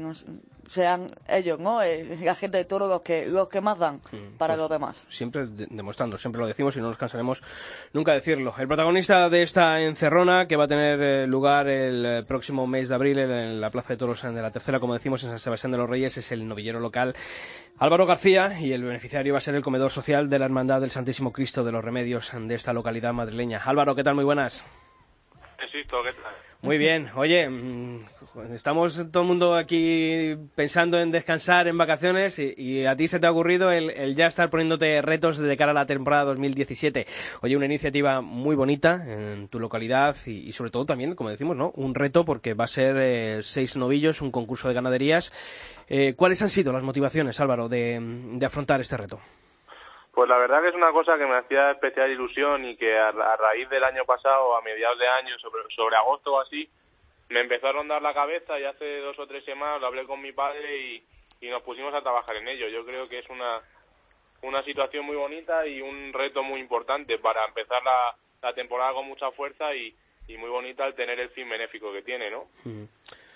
sean ellos, ¿no? La gente del toro los que más dan para pues los demás. Siempre demostrando, siempre lo decimos y no nos cansaremos nunca de decirlo. El protagonista de esta encerrona, que va a tener lugar el próximo mes de abril en la Plaza de Toros de la Tercera, como decimos, en San Sebastián de los Reyes, es el novillero local Álvaro García, y el beneficiario va a ser el comedor social de la Hermandad del Santísimo Cristo de los Remedios de esta localidad madrileña. Álvaro, ¿qué tal? Muy buenas. Existo, ¿qué tal? Muy bien. Oye, estamos todo el mundo aquí pensando en descansar, en vacaciones, y a ti se te ha ocurrido el ya estar poniéndote retos de cara a la temporada 2017. Oye, una iniciativa muy bonita en tu localidad y sobre todo también, como decimos, ¿no? Un reto porque va a ser 6 novillos, un concurso de ganaderías. ¿Cuáles han sido las motivaciones, Álvaro, de afrontar este reto? Pues la verdad que es una cosa que me hacía especial ilusión y que a raíz del año pasado, a mediados de año, sobre agosto o así, me empezó a rondar la cabeza y hace 2 o 3 semanas lo hablé con mi padre y nos pusimos a trabajar en ello. Yo creo que es una situación muy bonita y un reto muy importante para empezar la temporada con mucha fuerza y muy bonita al tener el fin benéfico que tiene, ¿no?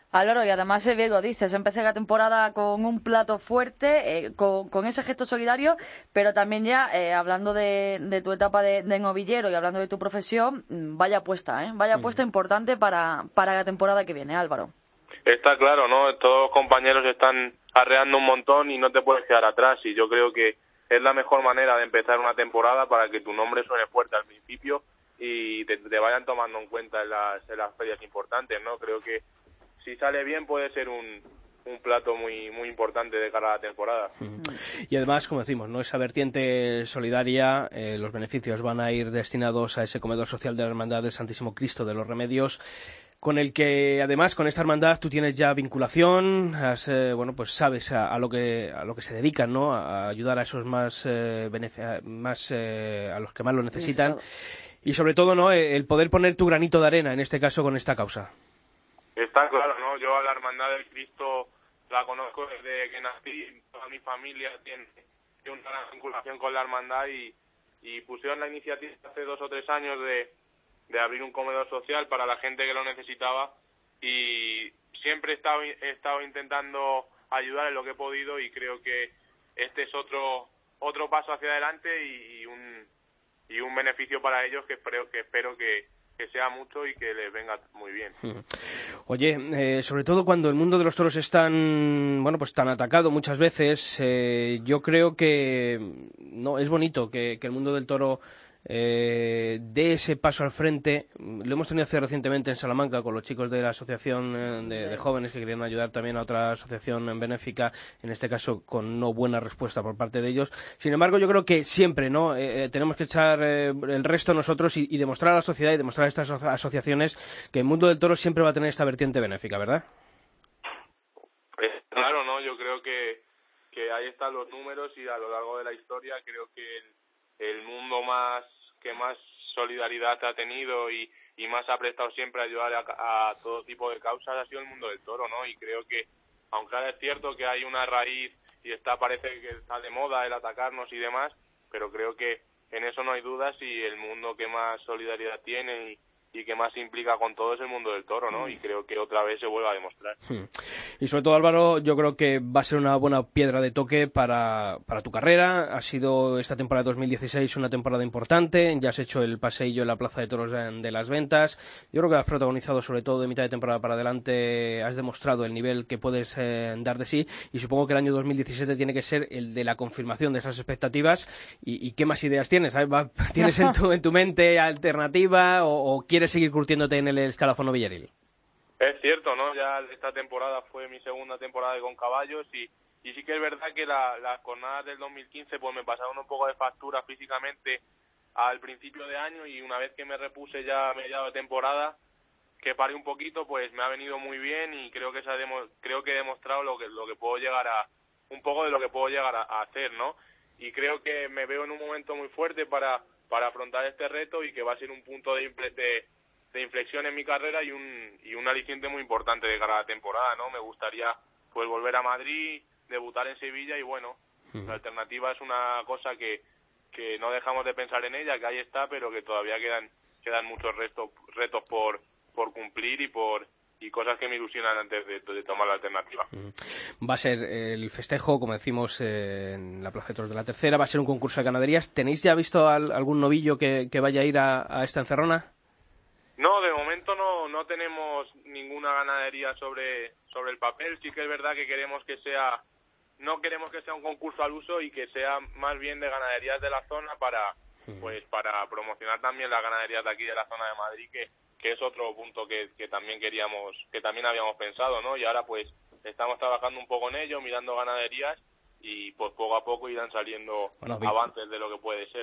Álvaro, y además bien lo dices, empecé la temporada con un plato fuerte, con ese gesto solidario, pero también ya hablando de tu etapa de novillero y hablando de tu profesión, vaya apuesta, vaya apuesta importante para la temporada que viene, Álvaro. Está claro, ¿no? Todos los compañeros están arreando un montón y no te puedes quedar atrás, y yo creo que es la mejor manera de empezar una temporada para que tu nombre suene fuerte al principio y te vayan tomando en cuenta en las ferias importantes, ¿no? Creo que si sale bien puede ser un plato muy muy importante de cara a la temporada. Y además, como decimos, ¿no? Esa vertiente solidaria, los beneficios van a ir destinados a ese comedor social de la Hermandad del Santísimo Cristo de los Remedios, con el que además con esta hermandad tú tienes ya vinculación, pues sabes a lo que se dedican, ¿no? A ayudar a esos a los que más lo necesitan, y sobre todo, ¿no? El poder poner tu granito de arena, en este caso con esta causa. Está claro, ¿no? Yo a la Hermandad del Cristo la conozco desde que nací, toda mi familia tiene una gran vinculación con la hermandad y pusieron la iniciativa hace 2 o 3 años de abrir un comedor social para la gente que lo necesitaba, y siempre he estado intentando ayudar en lo que he podido, y creo que este es otro paso hacia adelante y un beneficio para ellos que espero que sea mucho y que les venga muy bien. Oye, sobre todo cuando el mundo de los toros es tan atacado muchas veces, yo creo que no es bonito que el mundo del toro dé ese paso al frente. Lo hemos tenido hace recientemente en Salamanca con los chicos de la asociación de jóvenes que querían ayudar también a otra asociación benéfica, en este caso con no buena respuesta por parte de ellos. Sin embargo, yo creo que siempre tenemos que echar el resto nosotros y demostrar a la sociedad y demostrar a estas asociaciones que el mundo del toro siempre va a tener esta vertiente benéfica, ¿verdad? Claro, ¿no? Yo creo que ahí están los números, y a lo largo de la historia creo que el mundo que más solidaridad ha tenido y más ha prestado siempre a ayudar a todo tipo de causas ha sido el mundo del toro, ¿no? Y creo que, aunque ahora es cierto que hay una raíz y parece que está de moda el atacarnos y demás, pero creo que en eso no hay dudas, y el mundo que más solidaridad tiene y que más se implica con todo es el mundo del toro, ¿no? Y creo que otra vez se vuelve a demostrar. Y sobre todo, Álvaro, yo creo que va a ser una buena piedra de toque para tu carrera. Ha sido esta temporada de 2016 una temporada importante, ya has hecho el paseillo en la Plaza de Toros de las Ventas. Yo creo que has protagonizado, sobre todo de mitad de temporada para adelante, has demostrado el nivel que puedes dar de sí, y supongo que el año 2017 tiene que ser el de la confirmación de esas expectativas. ¿Y qué más ideas tienes? ¿Tienes en tu mente alternativa o quieres seguir curtiéndote en el escalafón novilleril? Es cierto, ¿no? Ya esta temporada fue mi segunda temporada con caballos, y sí que es verdad que las jornadas del 2015 pues me pasaron un poco de factura físicamente al principio de año, y una vez que me repuse ya a mediados de temporada, que paré un poquito, pues me ha venido muy bien, y creo que he demostrado lo que puedo llegar un poco de lo que puedo llegar a hacer, ¿no? Y creo que me veo en un momento muy fuerte para afrontar este reto, y que va a ser un punto de inflexión en mi carrera y un aliciente muy importante de cara a la temporada, ¿no? Me gustaría pues volver a Madrid, debutar en Sevilla, y bueno, la alternativa es una cosa que no dejamos de pensar en ella, que ahí está, pero que todavía quedan muchos retos por cumplir y cosas que me ilusionan antes de tomar la alternativa. Va a ser el festejo, como decimos, en la Plaza de Toros de la Tercera. Va a ser un concurso de ganaderías. ¿Tenéis ya visto algún novillo que vaya a ir a esta encerrona? No, de momento no tenemos ninguna ganadería sobre el papel. Sí que es verdad que no queremos que sea un concurso al uso, y que sea más bien de ganaderías de la zona para promocionar también las ganaderías de aquí de la zona de Madrid, que es otro punto que también habíamos pensado, ¿no? Y ahora pues estamos trabajando un poco en ello, mirando ganaderías, y pues poco a poco irán saliendo avances de lo que puede ser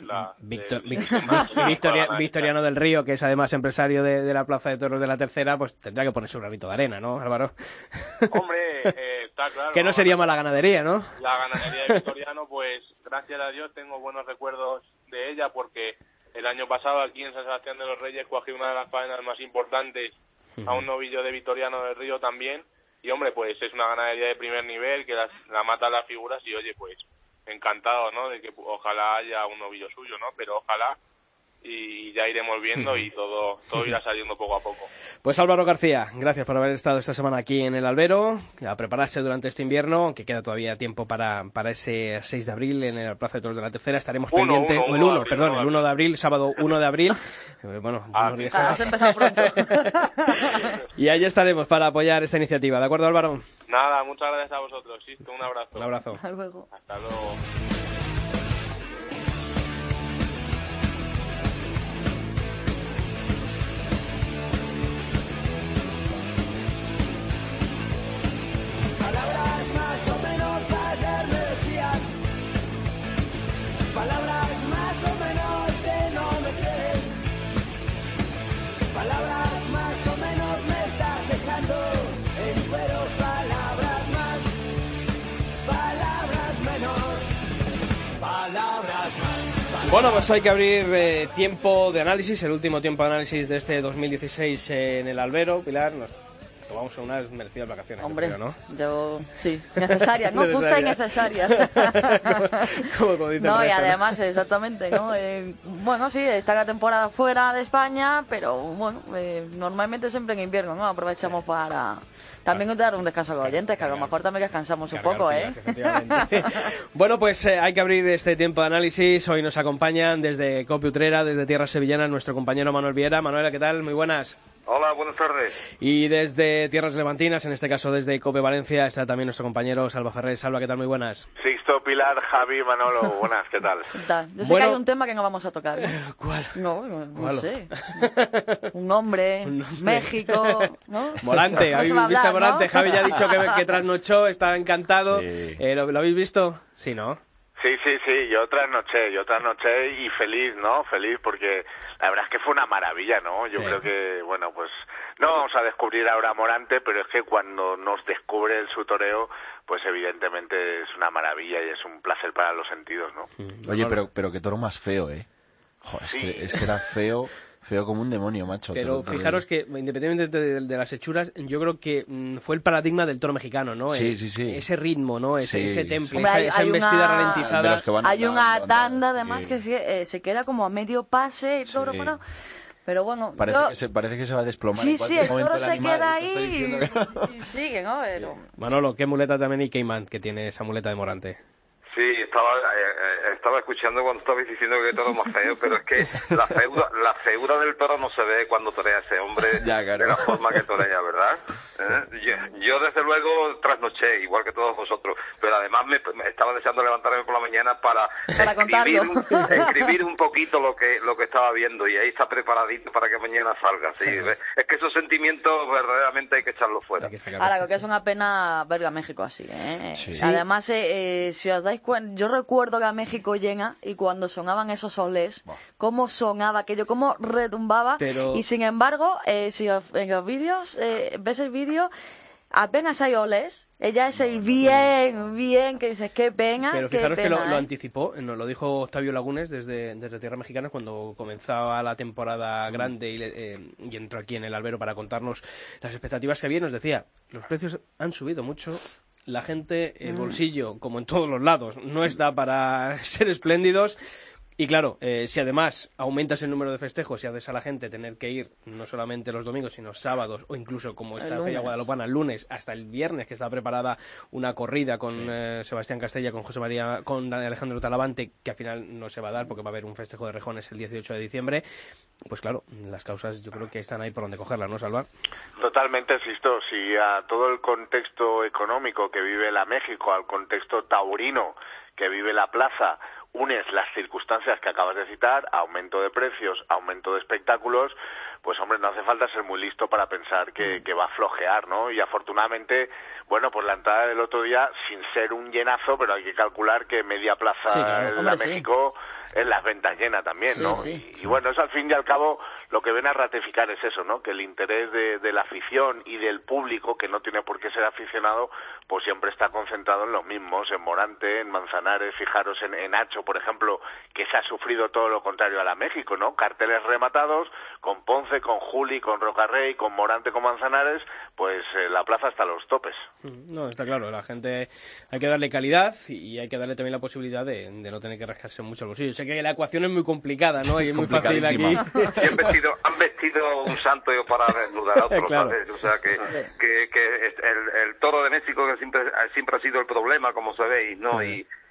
Victoriano del Río, que es además empresario de la Plaza de Toros de la Tercera, pues tendrá que poner su granito de arena, ¿no, Álvaro? Hombre, está claro. Que no sería mala ganadería, ¿no? La ganadería de Victoriano, pues gracias a Dios tengo buenos recuerdos de ella, porque el año pasado aquí en San Sebastián de los Reyes cogí una de las faenas más importantes a un novillo de Victoriano del Río también. Y hombre, pues es una ganadería de primer nivel, que la mata las figuras, y oye, pues encantado, ¿no? De que ojalá haya un novillo suyo, ¿no? Pero ojalá y ya iremos viendo y todo irá saliendo poco a poco. Pues Álvaro García, gracias por haber estado esta semana aquí en el Albero, a prepararse durante este invierno, que queda todavía tiempo para ese 6 de abril en el Plaza de Toros de la Tercera. Estaremos pendientes, el 1 de abril, sábado 1 de abril. Bueno, has empezado pronto. Y allí estaremos para apoyar esta iniciativa, ¿de acuerdo, Álvaro? Nada, muchas gracias a vosotros, Sisto, un abrazo. Un abrazo. Hasta luego. Hasta luego. Palabras más o menos ayer me decías, palabras más o menos que no me crees, palabras más o menos me estás dejando en cueros, palabras más, palabras menos, palabras más. Bueno, pues hay que abrir tiempo de análisis, el último tiempo de análisis de este 2016 en el Albero. Pilar, nos tomamos unas merecidas vacaciones. Hombre, creo, ¿no? yo sí, necesarias, ¿no? Justas y necesarias. Como dice no, el y refrán. además, exactamente, ¿no? Bueno, sí, está la temporada fuera de España, pero bueno, normalmente siempre en invierno, ¿no? Aprovechamos para también dar un descanso a los oyentes, que a lo mejor también descansamos un poco, ¿eh? Efectivamente. Bueno, pues hay que abrir este tiempo de análisis. Hoy nos acompañan desde COPE Utrera, desde Tierras Sevillanas, nuestro compañero Manuel Viera. Manuel, ¿qué tal? Muy buenas. Hola, buenas tardes. Y desde Tierras Levantinas, en este caso desde COPE Valencia, está también nuestro compañero Salva Ferrer. Salva, ¿qué tal? Muy buenas. Sixto, Pilar, Javi, Manolo, buenas, ¿qué tal? Yo sé que hay un tema que no vamos a tocar. ¿Cuál? No sé. Un hombre, México, ¿no? Morante, ¿habéis visto a Morante? ¿No? Javi ya ha dicho que trasnochó, está encantado. Sí. ¿Lo habéis visto? Sí, ¿no? Sí, yo trasnoché y feliz, ¿no? Feliz porque la verdad es que fue una maravilla, ¿no? Yo creo que, bueno, pues no vamos a descubrir ahora a Morante, pero es que cuando nos descubre su toreo, pues evidentemente es una maravilla y es un placer para los sentidos, ¿no? Oye, pero qué toro más feo, ¿eh? Joder, es que era feo como un demonio, macho. Pero fijaros que, independientemente de las hechuras, yo creo que fue el paradigma del toro mexicano, ¿no? Sí. Ese ritmo, ¿no? Ese temple, Hombre, esa embestida ralentizada. Hay una tanda, además, que se queda como a medio pase, el toro parado. Pero bueno, parece que se va a desplomar. Sí, el toro se queda ahí y sigue, ¿no? Pero... Manolo, ¿qué muleta también y Cayman que tiene esa muleta de Morante? Sí, estaba escuchando cuando estabais diciendo que todo más feo, pero es que la figura del toro no se ve cuando torea a ese hombre de la forma que torea, ¿verdad? Yo desde luego trasnoché, igual que todos vosotros, pero además me estaba deseando levantarme por la mañana para escribir un poquito lo que estaba viendo, y ahí está preparadito para que mañana salga. Sí, es que esos sentimientos verdaderamente hay que echarlos fuera. Ahora, lo que es una pena ver a México así, ¿eh? Sí. Además, si os dais cuenta, yo recuerdo que a México llena, y cuando sonaban esos soles, cómo sonaba aquello, cómo retumbaba, y sin embargo, si en los vídeos, ves el vídeo, apenas hay oles, ella es el bien, que dices, qué pena. Pero fijaros que lo anticipó, nos lo dijo Octavio Lagunes desde Tierra Mexicana cuando comenzaba la temporada grande y entró aquí en el Albero para contarnos las expectativas que había, y nos decía, los precios han subido mucho. La gente, el bolsillo, como en todos los lados, no está para ser espléndidos. Y claro, si además aumentas el número de festejos y haces a la gente tener que ir no solamente los domingos, sino sábados, o incluso como está la Feria Guadalupana, el lunes hasta el viernes, que está preparada una corrida con Sebastián Castella, con José María, con Alejandro Talavante, que al final no se va a dar porque va a haber un festejo de rejones el 18 de diciembre. Pues claro, las causas yo creo que están ahí por donde cogerlas, ¿no, Salva? Totalmente, Sisto. Si a todo el contexto económico que vive la México, al contexto taurino que vive la plaza, unes las circunstancias que acabas de citar, aumento de precios, aumento de espectáculos, pues hombre, no hace falta ser muy listo para pensar que va a flojear, ¿no? Y afortunadamente, bueno, pues la entrada del otro día, sin ser un llenazo, pero hay que calcular que media plaza en México es las ventas llenas también, ¿no? Y bueno, es al fin y al cabo lo que ven a ratificar es eso, ¿no? Que el interés de la afición y del público, que no tiene por qué ser aficionado, pues siempre está concentrado en los mismos, en Morante, en Manzanares. Fijaros en Nacho, por ejemplo, que se ha sufrido todo lo contrario a la México, ¿no? Carteles rematados, con Ponce, con Juli, con Rocarrey, con Morante, con Manzanares, pues la plaza hasta los topes. No, está claro, la gente hay que darle calidad y hay que darle también la posibilidad de no tener que rascarse mucho el bolsillo. Sé que la ecuación es muy complicada, ¿no? Y es muy fácil aquí. Y han vestido un santo para desnudar a otro, claro. ¿sabes? O sea, que el toro de México que siempre ha sido el problema, como sabéis, ¿no?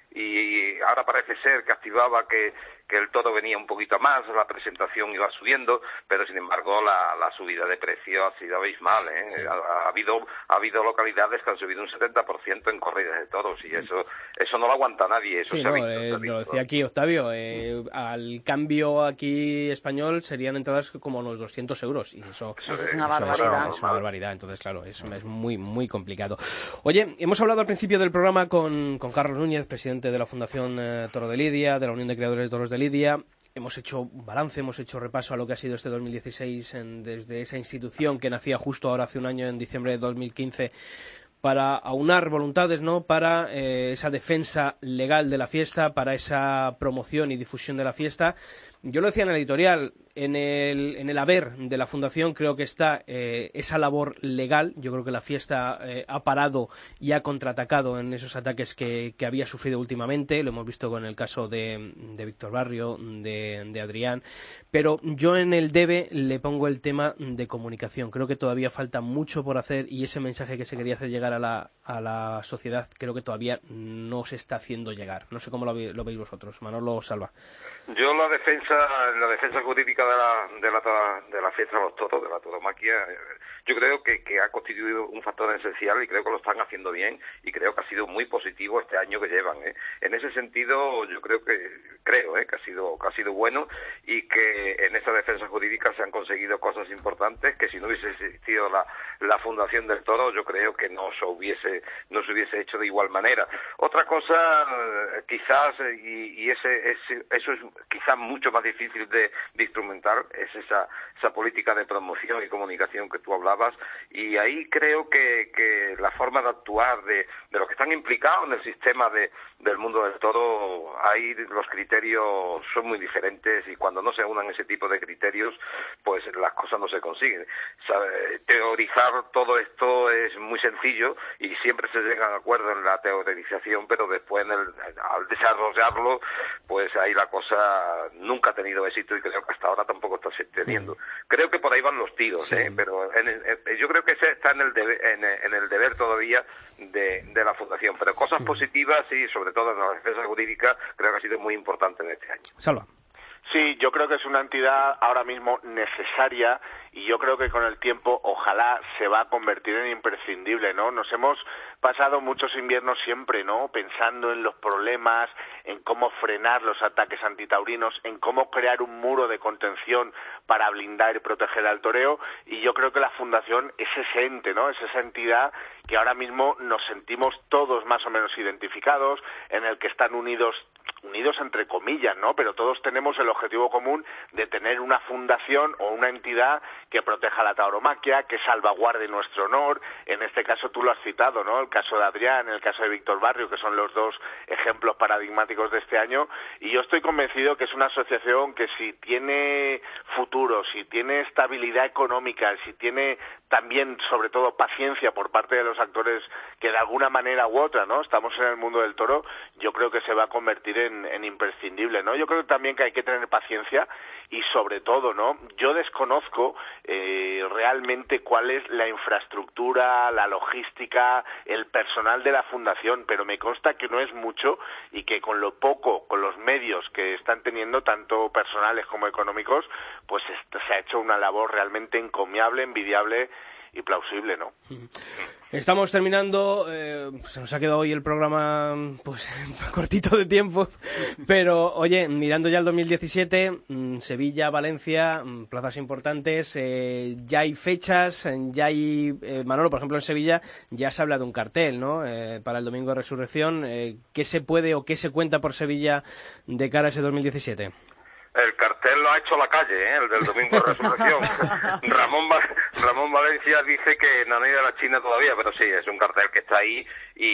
Y ahora parece ser que activaba que el toro venía un poquito más, la presentación iba subiendo, pero sin embargo la subida de precio ha sido abismal, ¿eh? Sí. Ha habido localidades que han subido un 70% en corridas de toros, y eso no lo aguanta nadie. Eso sí, se ha visto, lo decía aquí Octavio, al cambio aquí español serían entradas como unos 200 euros, y eso es una barbaridad. Es una barbaridad, entonces claro, es muy, muy complicado. Oye, hemos hablado al principio del programa con Carlos Núñez, presidente de la Fundación Toro de Lidia, de la Unión de Criadores de Toros de Lidia. Hemos hecho un balance, hemos hecho repaso a lo que ha sido este 2016 desde esa institución que nacía justo ahora hace un año, en diciembre de 2015, para aunar voluntades, ¿no? Para esa defensa legal de la fiesta, para esa promoción y difusión de la fiesta. Yo lo decía en el editorial, en el haber de la Fundación creo que está esa labor legal. Yo creo que la fiesta ha parado y ha contraatacado en esos ataques que había sufrido últimamente. Lo hemos visto con el caso de Víctor Barrio, de Adrián. Pero yo en el debe le pongo el tema de comunicación. Creo que todavía falta mucho por hacer, y ese mensaje que se quería hacer llegar a la sociedad creo que todavía no se está haciendo llegar. No sé cómo lo veis vosotros. Manolo Salva. Yo la defensa jurídica de la fiesta de los toros, de la tauromaquia, yo creo que ha constituido un factor esencial, y creo que lo están haciendo bien, y creo que ha sido muy positivo este año que llevan, ¿eh? En ese sentido yo creo que ha sido bueno, y que en esa defensa jurídica se han conseguido cosas importantes que si no hubiese existido la Fundación del Toro, yo creo que no se hubiese hecho de igual manera. Otra cosa quizás, y eso es quizás mucho más difícil de instrumentar, es esa política de promoción y comunicación que tú hablabas, y ahí creo que la forma de actuar de los que están implicados en el sistema del mundo del toro, ahí los criterios son muy diferentes, y cuando no se unan ese tipo de criterios, pues las cosas no se consiguen. Teorizar todo esto es muy sencillo y siempre se llega a acuerdo en la teorización, pero después al desarrollarlo, pues ahí la cosa nunca ha tenido éxito, y creo que hasta ahora tampoco está teniendo. Creo que por ahí van los tiros, sí. Pero yo creo que ese está en el deber todavía de la Fundación, pero cosas positivas, y sobre todo en la defensa jurídica, creo que ha sido muy importante en este año. Salva. Sí, yo creo que es una entidad ahora mismo necesaria, y yo creo que con el tiempo ojalá se va a convertir en imprescindible, ¿no? Nos hemos pasado muchos inviernos siempre, ¿no? Pensando en los problemas, en cómo frenar los ataques antitaurinos, en cómo crear un muro de contención para blindar y proteger al toreo, y yo creo que la Fundación es ese ente, ¿no? Es esa entidad que ahora mismo nos sentimos todos más o menos identificados, en el que están unidos entre comillas, ¿no? Pero todos tenemos el objetivo común de tener una fundación o una entidad que proteja la tauromaquia, que salvaguarde nuestro honor. En este caso tú lo has citado, ¿no? El caso de Adrián, el caso de Víctor Barrio, que son los dos ejemplos paradigmáticos de este año, y yo estoy convencido que es una asociación que si tiene futuro, si tiene estabilidad económica, si tiene también, sobre todo, paciencia por parte de los actores que de alguna manera u otra, ¿no? Estamos en el mundo del toro, yo creo que se va a convertir en imprescindible, ¿no? Yo creo también que hay que tener paciencia, y sobre todo, ¿no? Yo desconozco realmente cuál es la infraestructura, la logística, el personal de la Fundación, pero me consta que no es mucho, y que con lo poco, con los medios que están teniendo, tanto personales como económicos, pues se ha hecho una labor realmente encomiable, envidiable y plausible, ¿no? Estamos terminando, se nos ha quedado hoy el programa pues cortito de tiempo, pero oye, mirando ya el 2017, Sevilla, Valencia, plazas importantes, ya hay fechas, ya hay, Manolo, por ejemplo en Sevilla ya se habla de un cartel, ¿no? Para el Domingo de Resurrección, ¿qué se puede o qué se cuenta por Sevilla de cara a ese 2017? El cartel él lo ha hecho la calle, el del domingo de resurrección. Ramón Valencia dice que no ha ido a la China todavía, pero sí, es un cartel que está ahí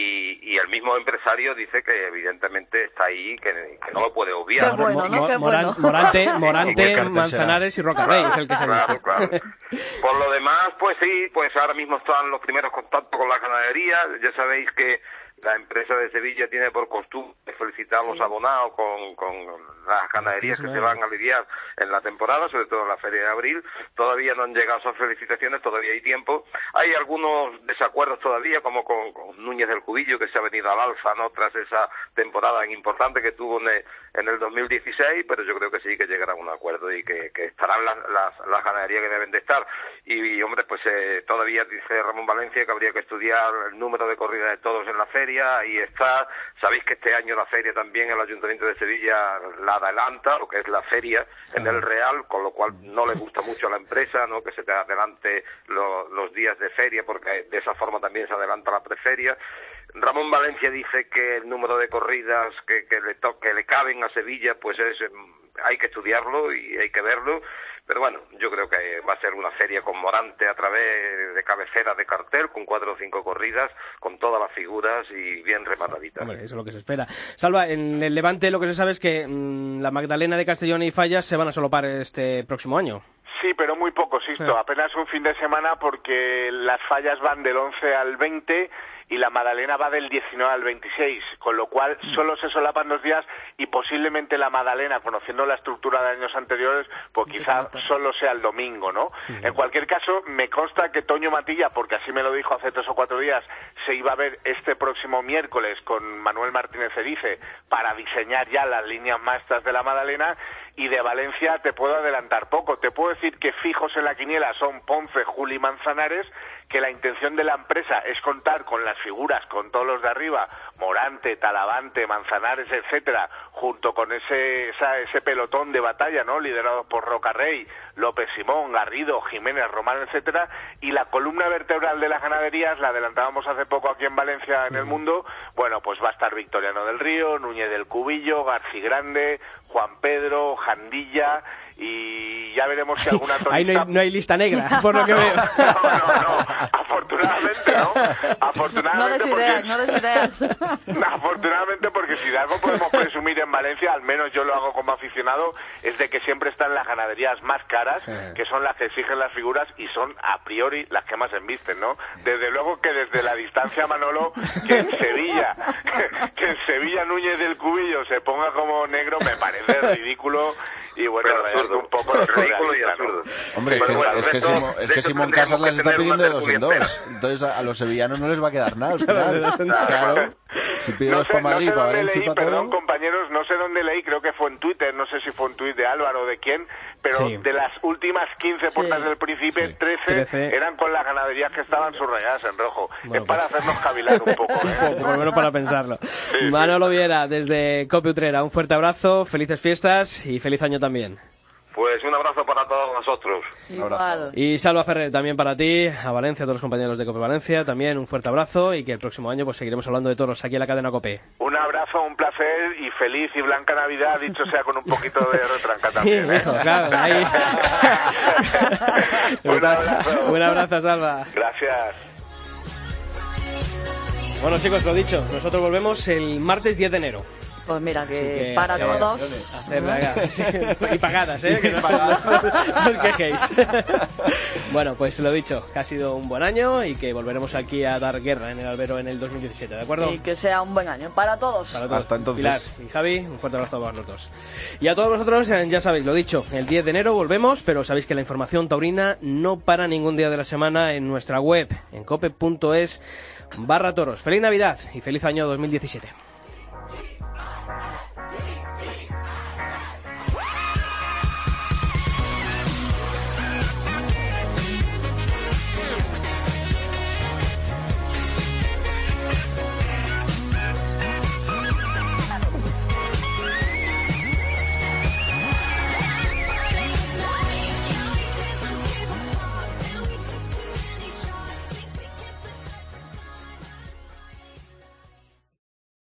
y el mismo empresario dice que evidentemente está ahí, que no lo puede obviar. Qué bueno, ¿no? Qué bueno. Morante, Manzanares y Rocarrey es el que se dice. Claro. Por lo demás, pues sí, pues ahora mismo están los primeros contactos con la ganadería. Ya sabéis que la empresa de Sevilla tiene por costumbre felicitar a los abonados con las ganaderías que se van a lidiar en la temporada, sobre todo en la feria de abril. Todavía no han llegado esas felicitaciones, todavía hay tiempo. Hay algunos desacuerdos todavía, como con Núñez del Cubillo, que se ha venido al alza, ¿no?, tras esa temporada tan importante que tuvo en el 2016, pero yo creo que sí que llegará a un acuerdo y que estarán las ganaderías que deben de estar. Y hombre, pues todavía dice Ramón Valencia que habría que estudiar el número de corridas de todos en la feria. Ahí está. Sabéis que este año la feria también el Ayuntamiento de Sevilla la adelanta, lo que es la feria en el Real, con lo cual no le gusta mucho a la empresa, ¿no?, que se te adelante los días de feria, porque de esa forma también se adelanta la preferia. Ramón Valencia dice que el número de corridas que le caben a Sevilla, pues hay que estudiarlo y hay que verlo. Pero bueno, yo creo que va a ser una feria con Morante a través de cabecera de cartel, con 4 o 5 corridas, con todas las figuras y bien remataditas. Hombre, eso es lo que se espera. Salva, en el Levante lo que se sabe es que la Magdalena de Castellón y Fallas se van a solapar este próximo año. Sí, pero muy poco, Sisto. Apenas un fin de semana, porque las Fallas van del 11 al 20 y la Magdalena va del 19 al 26, con lo cual solo se solapan 2 días y posiblemente la Magdalena, conociendo la estructura de años anteriores, pues quizá solo sea el domingo, ¿no? En cualquier caso, me consta que Toño Matilla, porque así me lo dijo hace 3 o 4 días, se iba a ver este próximo miércoles con Manuel Martínez Erice para diseñar ya las líneas maestras de la Magdalena. Y de Valencia te puedo adelantar poco. Te puedo decir que fijos en la quiniela son Ponce, Juli y Manzanares, que la intención de la empresa es contar con las figuras, con todos los de arriba, Morante, Talavante, Manzanares, etcétera, junto con ese pelotón de batalla, ¿no?, liderado por Rocarrey, López Simón, Garrido, Jiménez, Román, etcétera, y la columna vertebral de las ganaderías, la adelantábamos hace poco aquí en Valencia, en El Mundo, bueno, pues va a estar Victoriano del Río, Núñez del Cubillo, Garci Grande, Juan Pedro, Jandilla, y ya veremos si alguna tonista... Ahí no hay lista negra, por lo que veo. No, afortunadamente no. Afortunadamente no des ideas. Afortunadamente, porque si de algo podemos presumir en Valencia, al menos yo lo hago como aficionado, es de que siempre están las ganaderías más caras, que son las que exigen las figuras y son a priori las que más embisten, ¿no? Desde luego que desde la distancia, Manolo, que en Sevilla Núñez del Cubillo se ponga como negro me parece ridículo. Y bueno, rayando un poco el ridículo y absurdo. Hombre, es que Simón Casas las está pidiendo de 2 en 2. Entonces a los sevillanos no les va a quedar nada al final. Claro. Si pide 2 para Madrid, para Valencia y para todo... Perdón, compañeros, no sé dónde leí, creo que fue en Twitter, no sé si fue un tuit de Álvaro o de quién, pero de las últimas 15 puertas del Príncipe, 13 eran con las ganaderías que estaban subrayadas en rojo. Bueno, es para hacernos cavilar un poco. Por lo menos para pensarlo. Manolo Viera, desde Cope Utrera, un fuerte abrazo, felices fiestas y feliz año también. Pues un abrazo para todos nosotros. Y Salva Ferrer, también para ti, a Valencia, a todos los compañeros de Cope Valencia, también un fuerte abrazo y que el próximo año pues seguiremos hablando de toros aquí en la cadena Cope. Un abrazo, un placer y feliz y blanca Navidad, dicho sea con un poquito de retranca también. Sí, hijo, claro, ahí. Un abrazo, Salva. Gracias. Bueno, chicos, lo dicho, nosotros volvemos el martes 10 de enero. Pues mira, que para todos... Y pagadas, que no os quejéis. Bueno, pues lo dicho, que ha sido un buen año y que volveremos aquí a dar guerra en el albero en el 2017, ¿de acuerdo? Y que sea un buen año para todos. Hasta entonces. Pilar y Javi, un fuerte abrazo para los dos. Y a todos vosotros, ya sabéis, lo dicho, el 10 de enero volvemos, pero sabéis que la información taurina no para ningún día de la semana en nuestra web, en cope.es/toros. Feliz Navidad y feliz año 2017.